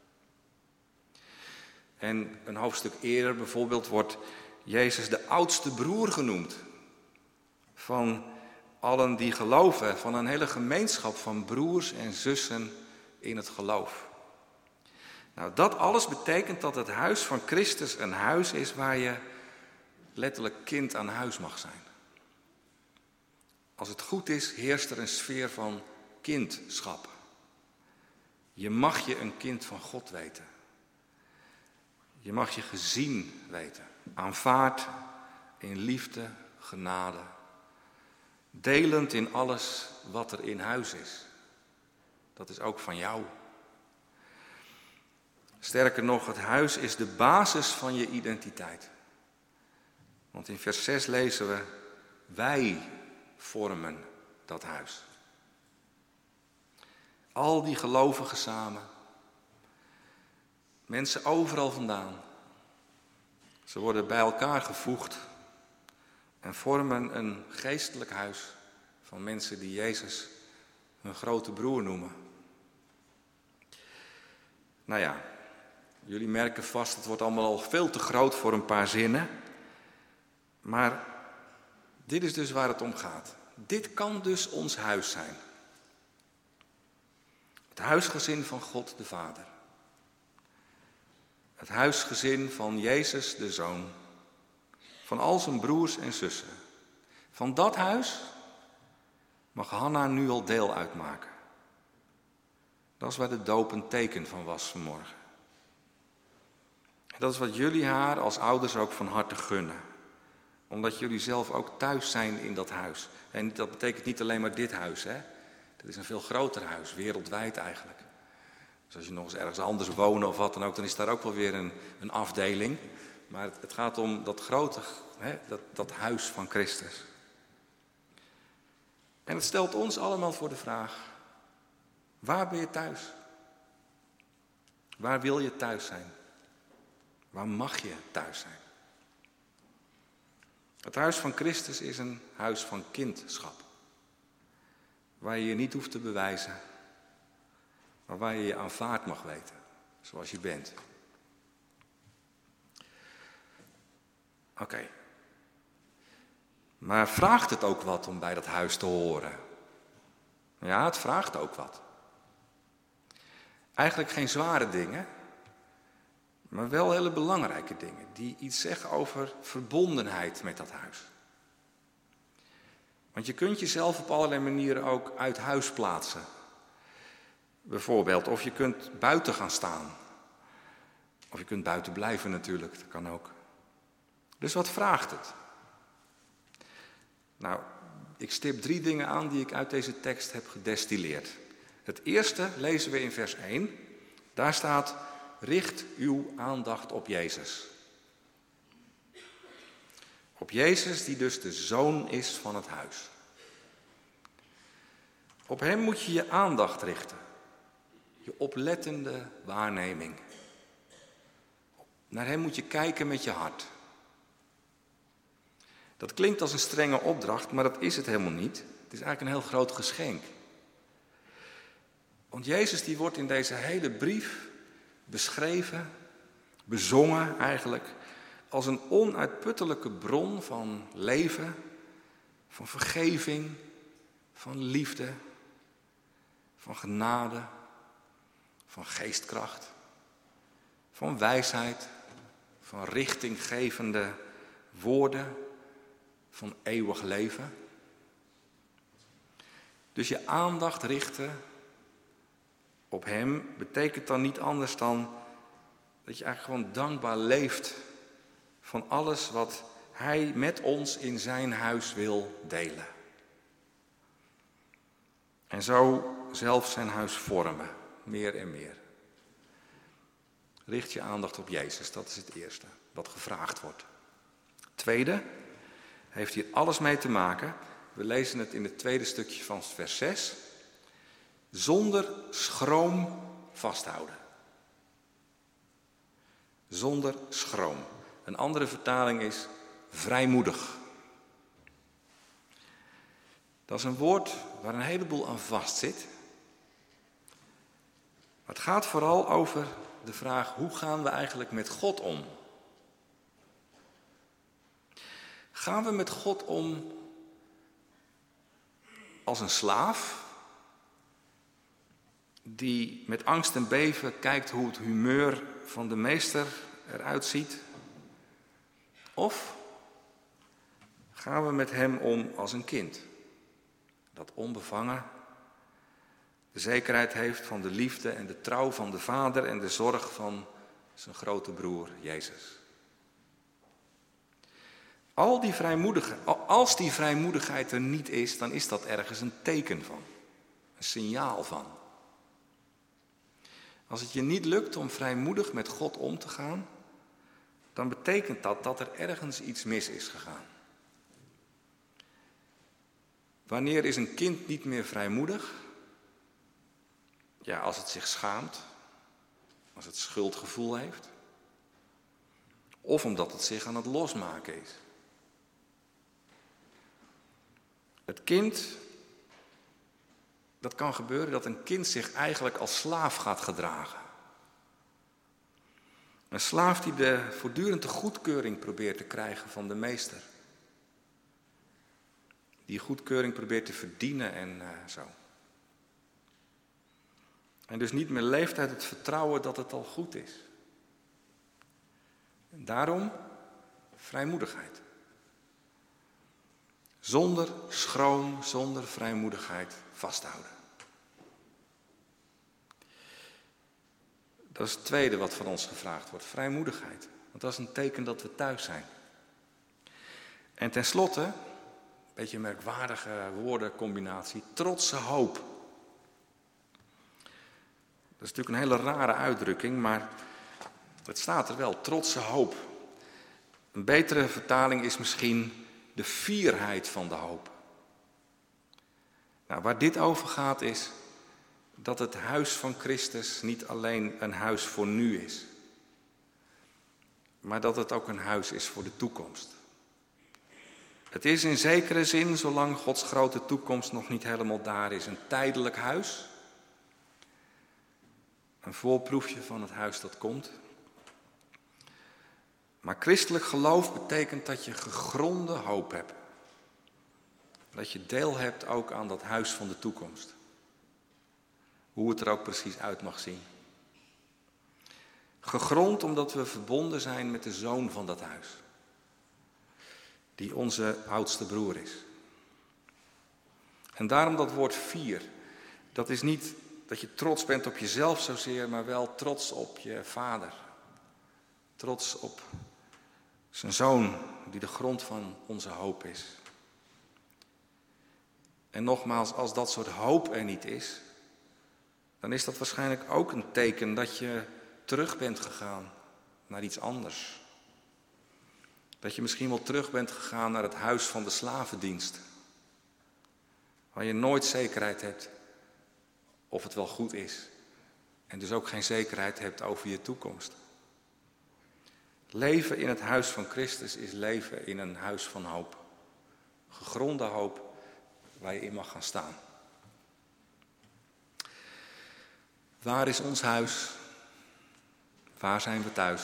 En een hoofdstuk eerder bijvoorbeeld wordt Jezus de oudste broer genoemd van allen die geloven, van een hele gemeenschap van broers en zussen in het geloof. Nou, dat alles betekent dat het huis van Christus een huis is waar je letterlijk kind aan huis mag zijn. Als het goed is, heerst er een sfeer van kindschap. Je mag je een kind van God weten. Je mag je gezien weten, aanvaard in liefde, genade, delend in alles wat er in huis is. Dat is ook van jou. Sterker nog, het huis is de basis van je identiteit. Want in vers zes lezen we: wij vormen dat huis. Al die gelovigen samen. Mensen overal vandaan. Ze worden bij elkaar gevoegd en vormen een geestelijk huis van mensen die Jezus hun grote broer noemen. Nou ja, jullie merken vast, het wordt allemaal al veel te groot voor een paar zinnen. Maar dit is dus waar het om gaat. Dit kan dus ons huis zijn. Het huisgezin van God de Vader. Het huisgezin van Jezus de Zoon. Van al zijn broers en zussen. Van dat huis mag Hanna nu al deel uitmaken. Dat is waar de doop een teken van was vanmorgen. En dat is wat jullie haar als ouders ook van harte gunnen. Omdat jullie zelf ook thuis zijn in dat huis. En dat betekent niet alleen maar dit huis, hè. Dat is een veel groter huis, wereldwijd eigenlijk. Dus als je nog eens ergens anders woont of wat dan ook, dan is daar ook wel weer een, een afdeling. Maar het, het gaat om dat grote, hè, dat, dat huis van Christus. En het stelt ons allemaal voor de vraag: waar ben je thuis? Waar wil je thuis zijn? Waar mag je thuis zijn? Het huis van Christus is een huis van kindschap. Waar je je niet hoeft te bewijzen, maar waar je je aanvaard mag weten, zoals je bent. Oké. Okay. Maar vraagt het ook wat om bij dat huis te horen? Ja, het vraagt ook wat. Eigenlijk geen zware dingen, maar wel hele belangrijke dingen die iets zeggen over verbondenheid met dat huis. Want je kunt jezelf op allerlei manieren ook uit huis plaatsen. Bijvoorbeeld, of je kunt buiten gaan staan. Of je kunt buiten blijven natuurlijk, dat kan ook. Dus wat vraagt het? Nou, ik stip drie dingen aan die ik uit deze tekst heb gedestilleerd. Het eerste lezen we in vers één. Daar staat: richt uw aandacht op Jezus. Op Jezus die dus de zoon is van het huis. Op hem moet je je aandacht richten. Je oplettende waarneming. Naar hem moet je kijken met je hart. Dat klinkt als een strenge opdracht, maar dat is het helemaal niet. Het is eigenlijk een heel groot geschenk. Want Jezus die wordt in deze hele brief beschreven, bezongen eigenlijk, als een onuitputtelijke bron van leven, van vergeving, van liefde, van genade, van geestkracht, van wijsheid, van richtinggevende woorden, van eeuwig leven. Dus je aandacht richten op hem betekent dan niet anders dan dat je eigenlijk gewoon dankbaar leeft van alles wat hij met ons in zijn huis wil delen. En zo zelf zijn huis vormen, meer en meer. Richt je aandacht op Jezus, dat is het eerste wat gevraagd wordt. Tweede, heeft hier alles mee te maken. We lezen het in het tweede stukje van vers zes. Zonder schroom vasthouden. Zonder schroom. Een andere vertaling is vrijmoedig. Dat is een woord waar een heleboel aan vastzit. Maar het gaat vooral over de vraag, hoe gaan we eigenlijk met God om? Gaan we met God om als een slaaf die met angst en beven kijkt hoe het humeur van de meester eruit ziet? Of gaan we met hem om als een kind dat onbevangen de zekerheid heeft van de liefde en de trouw van de vader en de zorg van zijn grote broer Jezus? Al die vrijmoedigheid, als die vrijmoedigheid er niet is, dan is dat ergens een teken van, een signaal van. Als het je niet lukt om vrijmoedig met God om te gaan, dan betekent dat dat er ergens iets mis is gegaan. Wanneer is een kind niet meer vrijmoedig? Ja, als het zich schaamt, als het schuldgevoel heeft, of omdat het zich aan het losmaken is. Het kind, dat kan gebeuren dat een kind zich eigenlijk als slaaf gaat gedragen. Een slaaf die de voortdurend de goedkeuring probeert te krijgen van de meester. Die goedkeuring probeert te verdienen en uh, zo. En dus niet meer leeft uit het vertrouwen dat het al goed is. En daarom vrijmoedigheid. Zonder schroom, zonder vrijmoedigheid vasthouden. Dat is het tweede wat van ons gevraagd wordt, vrijmoedigheid. Want dat is een teken dat we thuis zijn. En tenslotte, een beetje een merkwaardige woordencombinatie, trotse hoop. Dat is natuurlijk een hele rare uitdrukking, maar het staat er wel, trotse hoop. Een betere vertaling is misschien de fierheid van de hoop. Nou, waar dit over gaat is dat het huis van Christus niet alleen een huis voor nu is, maar dat het ook een huis is voor de toekomst. Het is in zekere zin, zolang Gods grote toekomst nog niet helemaal daar is, een tijdelijk huis. Een voorproefje van het huis dat komt. Maar christelijk geloof betekent dat je gegronde hoop hebt. Dat je deel hebt ook aan dat huis van de toekomst. Hoe het er ook precies uit mag zien. Gegrond omdat we verbonden zijn met de zoon van dat huis. Die onze oudste broer is. En daarom dat woord fier. Dat is niet dat je trots bent op jezelf zozeer, maar wel trots op je vader. Trots op zijn zoon, die de grond van onze hoop is. En nogmaals, als dat soort hoop er niet is, dan is dat waarschijnlijk ook een teken dat je terug bent gegaan naar iets anders. Dat je misschien wel terug bent gegaan naar het huis van de slavendienst. Waar je nooit zekerheid hebt of het wel goed is. En dus ook geen zekerheid hebt over je toekomst. Leven in het huis van Christus is leven in een huis van hoop. Gegronde hoop waar je in mag gaan staan. Waar is ons huis? Waar zijn we thuis?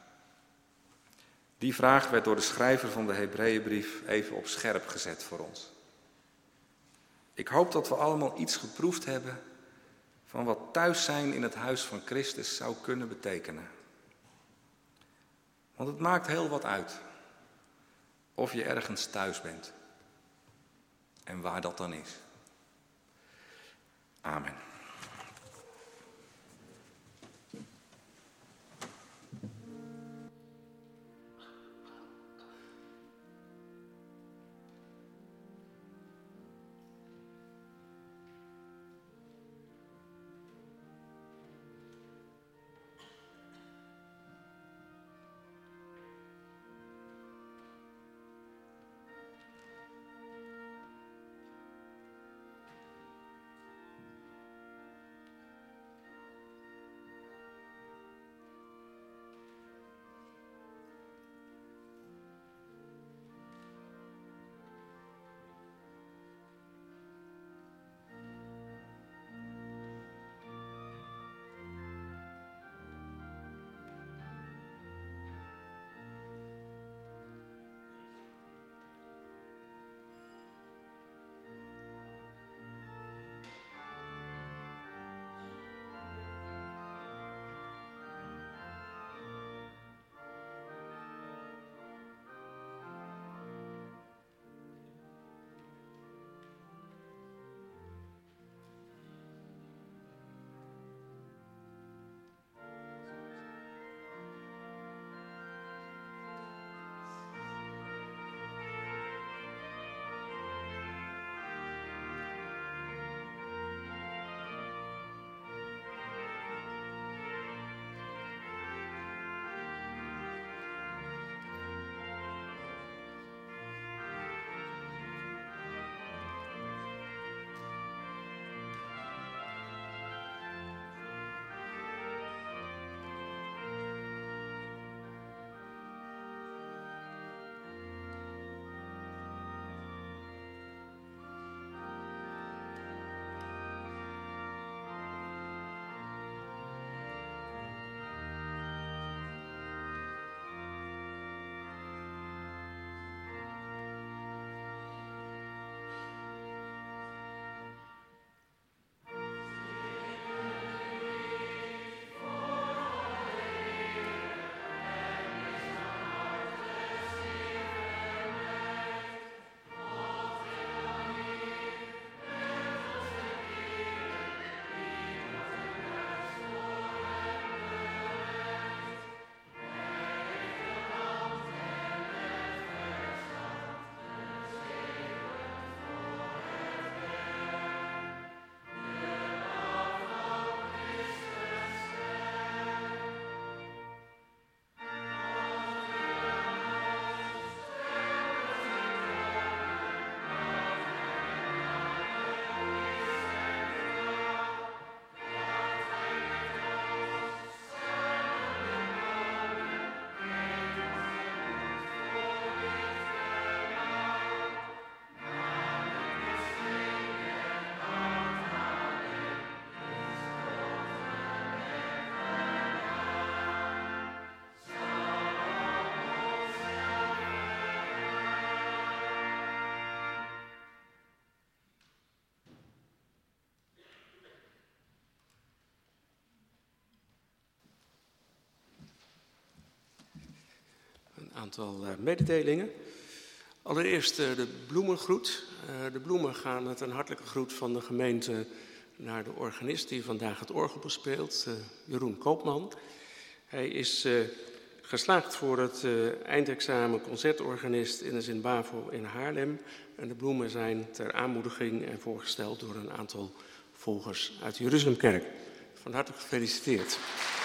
Die vraag werd door de schrijver van de Hebreeënbrief even op scherp gezet voor ons. Ik hoop dat we allemaal iets geproefd hebben van wat thuis zijn in het huis van Christus zou kunnen betekenen. Want het maakt heel wat uit of je ergens thuis bent en waar dat dan is. Amen. aantal uh, mededelingen. Allereerst uh, de bloemengroet. Uh, de bloemen gaan met een hartelijke groet van de gemeente naar de organist die vandaag het orgel bespeelt, uh, Jeroen Koopman. Hij is uh, geslaagd voor het uh, eindexamen concertorganist in de Sint-Bavo in Haarlem. En de bloemen zijn ter aanmoediging en voorgesteld door een aantal volgers uit de Jeruzalemkerk. Van harte gefeliciteerd.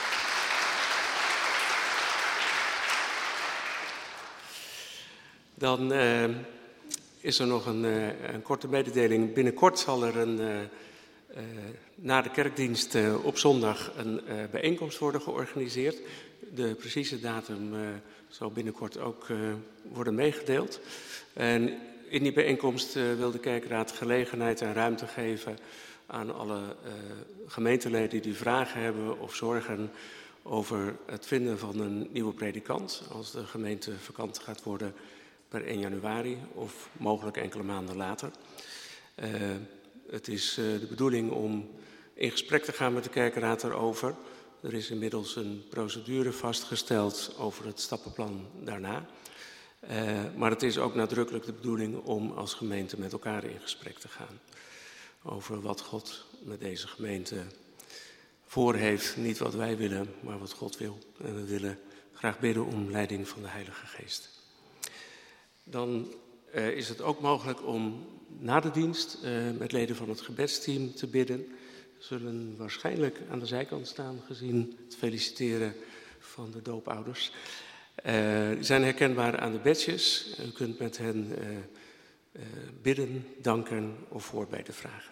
Dan uh, is er nog een, uh, een korte mededeling. Binnenkort zal er een, uh, uh, na de kerkdienst uh, op zondag een uh, bijeenkomst worden georganiseerd. De precieze datum uh, zal binnenkort ook uh, worden meegedeeld. En in die bijeenkomst uh, wil de kerkraad gelegenheid en ruimte geven aan alle uh, gemeenteleden die vragen hebben of zorgen over het vinden van een nieuwe predikant. Als de gemeente vakant gaat worden per één januari of mogelijk enkele maanden later. Uh, het is uh, de bedoeling om in gesprek te gaan met de kerkraad erover. Er is inmiddels een procedure vastgesteld over het stappenplan daarna. Uh, maar het is ook nadrukkelijk de bedoeling om als gemeente met elkaar in gesprek te gaan. Over wat God met deze gemeente voor heeft. Niet wat wij willen, maar wat God wil. En we willen graag bidden om leiding van de Heilige Geest. Dan uh, is het ook mogelijk om na de dienst uh, met leden van het gebedsteam te bidden. We zullen waarschijnlijk aan de zijkant staan gezien het feliciteren van de doopouders. Uh, die zijn herkenbaar aan de badges. U kunt met hen uh, uh, bidden, danken of voorbeden vragen.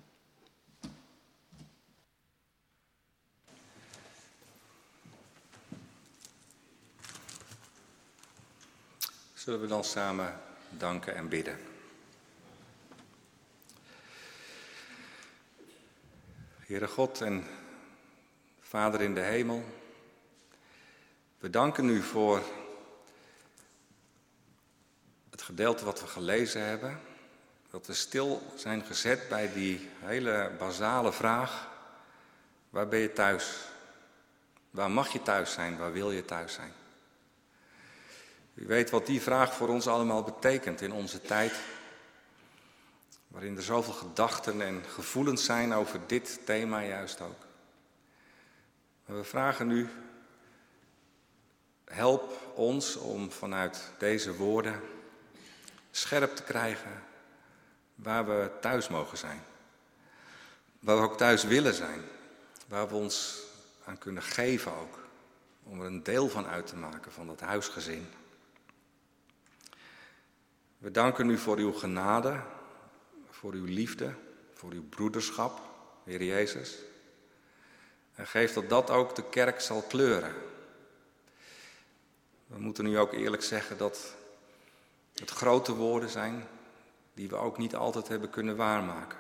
Zullen we dan samen danken en bidden. Heere God en Vader in de hemel, we danken u voor het gedeelte wat we gelezen hebben. Dat we stil zijn gezet bij die hele basale vraag, waar ben je thuis? Waar mag je thuis zijn? Waar wil je thuis zijn? U weet wat die vraag voor ons allemaal betekent in onze tijd, waarin er zoveel gedachten en gevoelens zijn over dit thema juist ook. Maar we vragen u, help ons om vanuit deze woorden scherp te krijgen waar we thuis mogen zijn. Waar we ook thuis willen zijn, waar we ons aan kunnen geven ook, om er een deel van uit te maken van dat huisgezin. We danken u voor uw genade, voor uw liefde, voor uw broederschap, Heer Jezus. En geef dat dat ook de kerk zal kleuren. We moeten nu ook eerlijk zeggen dat het grote woorden zijn die we ook niet altijd hebben kunnen waarmaken.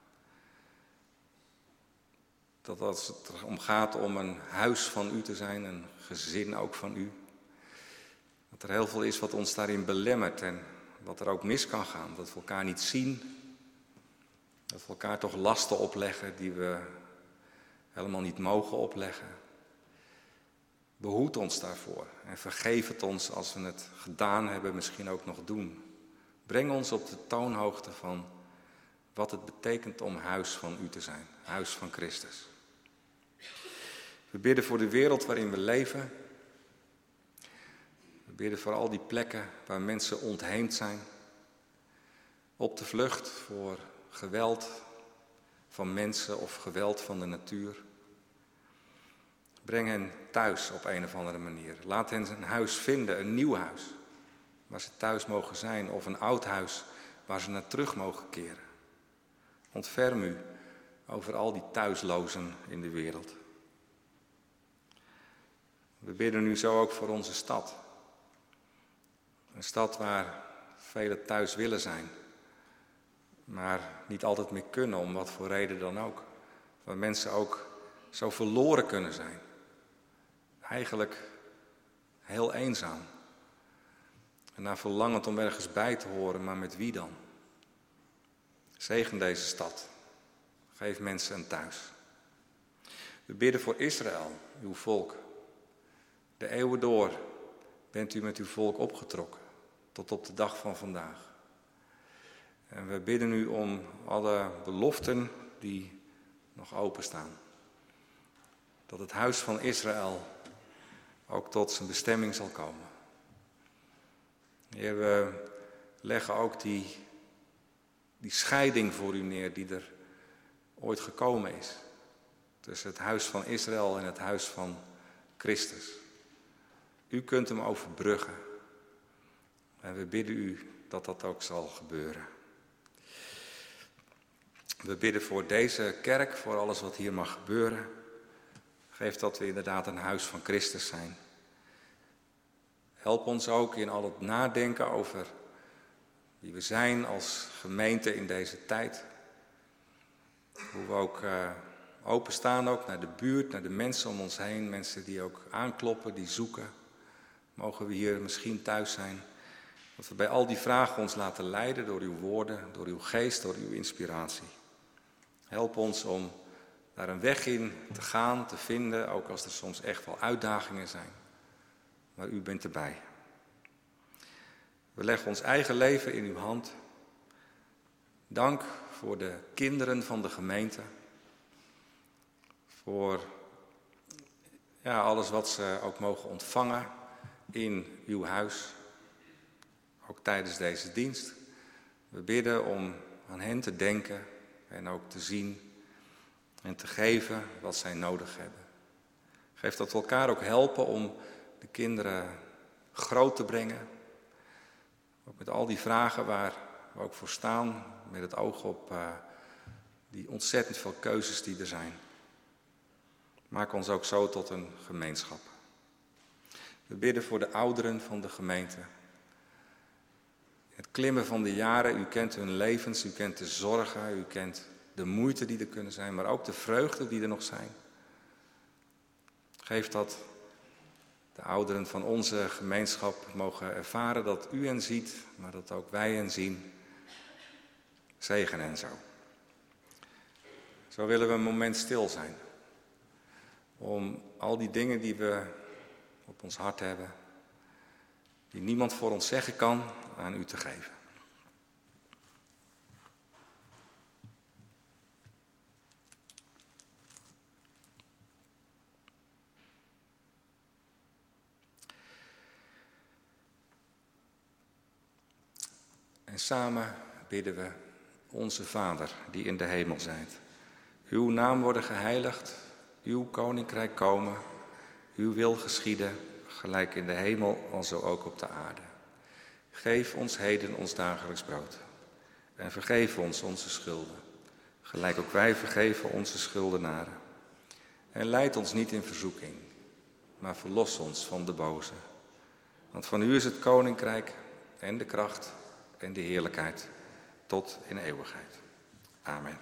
Dat als het erom gaat om een huis van u te zijn, een gezin ook van u, dat er heel veel is wat ons daarin belemmert en wat er ook mis kan gaan, dat we elkaar niet zien, dat we elkaar toch lasten opleggen die we helemaal niet mogen opleggen. Behoed ons daarvoor en vergeef het ons als we het gedaan hebben, misschien ook nog doen. Breng ons op de toonhoogte van wat het betekent om huis van u te zijn, huis van Christus. We bidden voor de wereld waarin we leven. We bidden voor al die plekken waar mensen ontheemd zijn. Op de vlucht voor geweld van mensen of geweld van de natuur. Breng hen thuis op een of andere manier. Laat hen een huis vinden, een nieuw huis, waar ze thuis mogen zijn. Of een oud huis waar ze naar terug mogen keren. Ontferm u over al die thuislozen in de wereld. We bidden nu zo ook voor onze stad. Een stad waar velen thuis willen zijn, maar niet altijd meer kunnen, om wat voor reden dan ook. Waar mensen ook zo verloren kunnen zijn. Eigenlijk heel eenzaam. En naar verlangend om ergens bij te horen, maar met wie dan? Zegen deze stad. Geef mensen een thuis. We bidden voor Israël, uw volk. De eeuwen door bent u met uw volk opgetrokken tot op de dag van vandaag. En we bidden u om alle beloften die nog openstaan. Dat het huis van Israël ook tot zijn bestemming zal komen. Heer, we leggen ook die, die scheiding voor u neer die er ooit gekomen is. Tussen het huis van Israël en het huis van Christus. U kunt hem overbruggen. En we bidden u dat dat ook zal gebeuren. We bidden voor deze kerk, voor alles wat hier mag gebeuren. Geef dat we inderdaad een huis van Christus zijn. Help ons ook in al het nadenken over wie we zijn als gemeente in deze tijd. Hoe we ook uh, openstaan ook naar de buurt, naar de mensen om ons heen. Mensen die ook aankloppen, die zoeken. Mogen we hier misschien thuis zijn. Dat we bij al die vragen ons laten leiden door uw woorden, door uw geest, door uw inspiratie. Help ons om daar een weg in te gaan, te vinden, ook als er soms echt wel uitdagingen zijn. Maar u bent erbij. We leggen ons eigen leven in uw hand. Dank voor de kinderen van de gemeente. Voor ja, alles wat ze ook mogen ontvangen in uw huis. Ook tijdens deze dienst. We bidden om aan hen te denken en ook te zien en te geven wat zij nodig hebben. Geef dat we elkaar ook helpen om de kinderen groot te brengen. Ook met al die vragen waar we ook voor staan, met het oog op uh, die ontzettend veel keuzes die er zijn. Maak ons ook zo tot een gemeenschap. We bidden voor de ouderen van de gemeente. Het klimmen van de jaren, u kent hun levens, u kent de zorgen, u kent de moeite die er kunnen zijn, maar ook de vreugde die er nog zijn. Geef dat de ouderen van onze gemeenschap mogen ervaren dat u hen ziet, maar dat ook wij hen zien. Zegen en zo. Zo willen we een moment stil zijn. Om al die dingen die we op ons hart hebben, die niemand voor ons zeggen kan, aan u te geven. En samen bidden we, onze Vader die in de hemel zijt. Uw naam worden geheiligd, uw koninkrijk komen, uw wil geschieden, gelijk in de hemel, alzo ook op de aarde. Geef ons heden ons dagelijks brood. En vergeef ons onze schulden, gelijk ook wij vergeven onze schuldenaren. En leid ons niet in verzoeking, maar verlos ons van de boze. Want van u is het koninkrijk en de kracht en de heerlijkheid tot in eeuwigheid. Amen.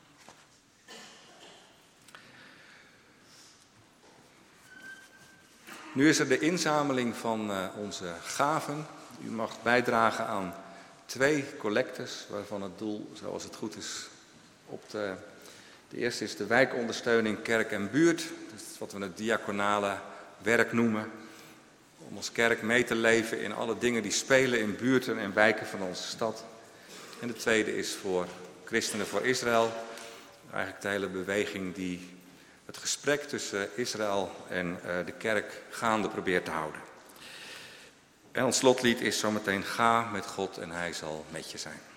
Nu is er de inzameling van uh, onze gaven. U mag bijdragen aan twee collectes, waarvan het doel, zoals het goed is, op de, de eerste is de wijkondersteuning kerk en buurt. Dat is wat we het diaconale werk noemen. Om als kerk mee te leven in alle dingen die spelen in buurten en wijken van onze stad. En de tweede is voor Christenen voor Israël. Eigenlijk de hele beweging die het gesprek tussen Israël en uh, de kerk gaande probeert te houden. En ons slotlied is zometeen: ga met God en hij zal met je zijn.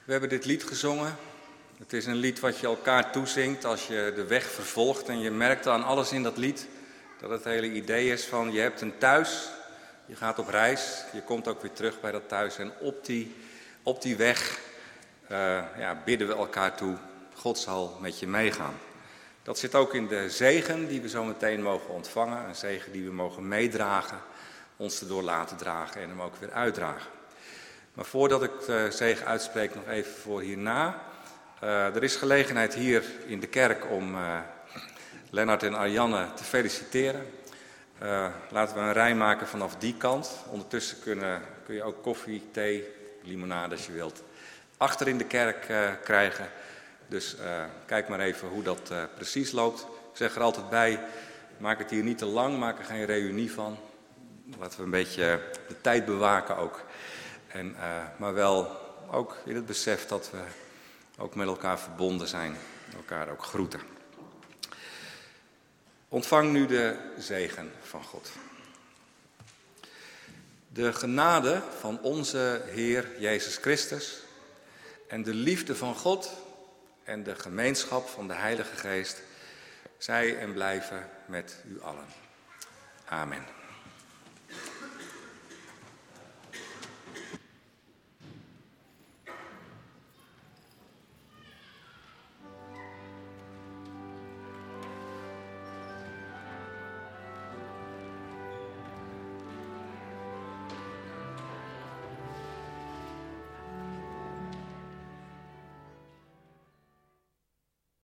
We hebben dit lied gezongen. Het is een lied wat je elkaar toezingt als je de weg vervolgt. En je merkt aan alles in dat lied dat het hele idee is van je hebt een thuis, je gaat op reis, je komt ook weer terug bij dat thuis. En op die, op die weg uh, ja, bidden we elkaar toe, God zal met je meegaan. Dat zit ook in de zegen die we zo meteen mogen ontvangen. Een zegen die we mogen meedragen, ons erdoor laten dragen en hem ook weer uitdragen. Maar voordat ik de zegen uitspreek, nog even voor hierna. Uh, er is gelegenheid hier in de kerk om uh, Lennart en Arjanne te feliciteren. Uh, laten we een rij maken vanaf die kant. Ondertussen kunnen, kun je ook koffie, thee, limonade als je wilt, achter in de kerk uh, krijgen. Dus uh, kijk maar even hoe dat uh, precies loopt. Ik zeg er altijd bij, maak het hier niet te lang, maak er geen reunie van. Laten we een beetje de tijd bewaken ook. En, uh, maar wel ook in het besef dat we ook met elkaar verbonden zijn, elkaar ook groeten. Ontvang nu de zegen van God. De genade van onze Heer Jezus Christus en de liefde van God en de gemeenschap van de Heilige Geest zij en blijven met u allen. Amen.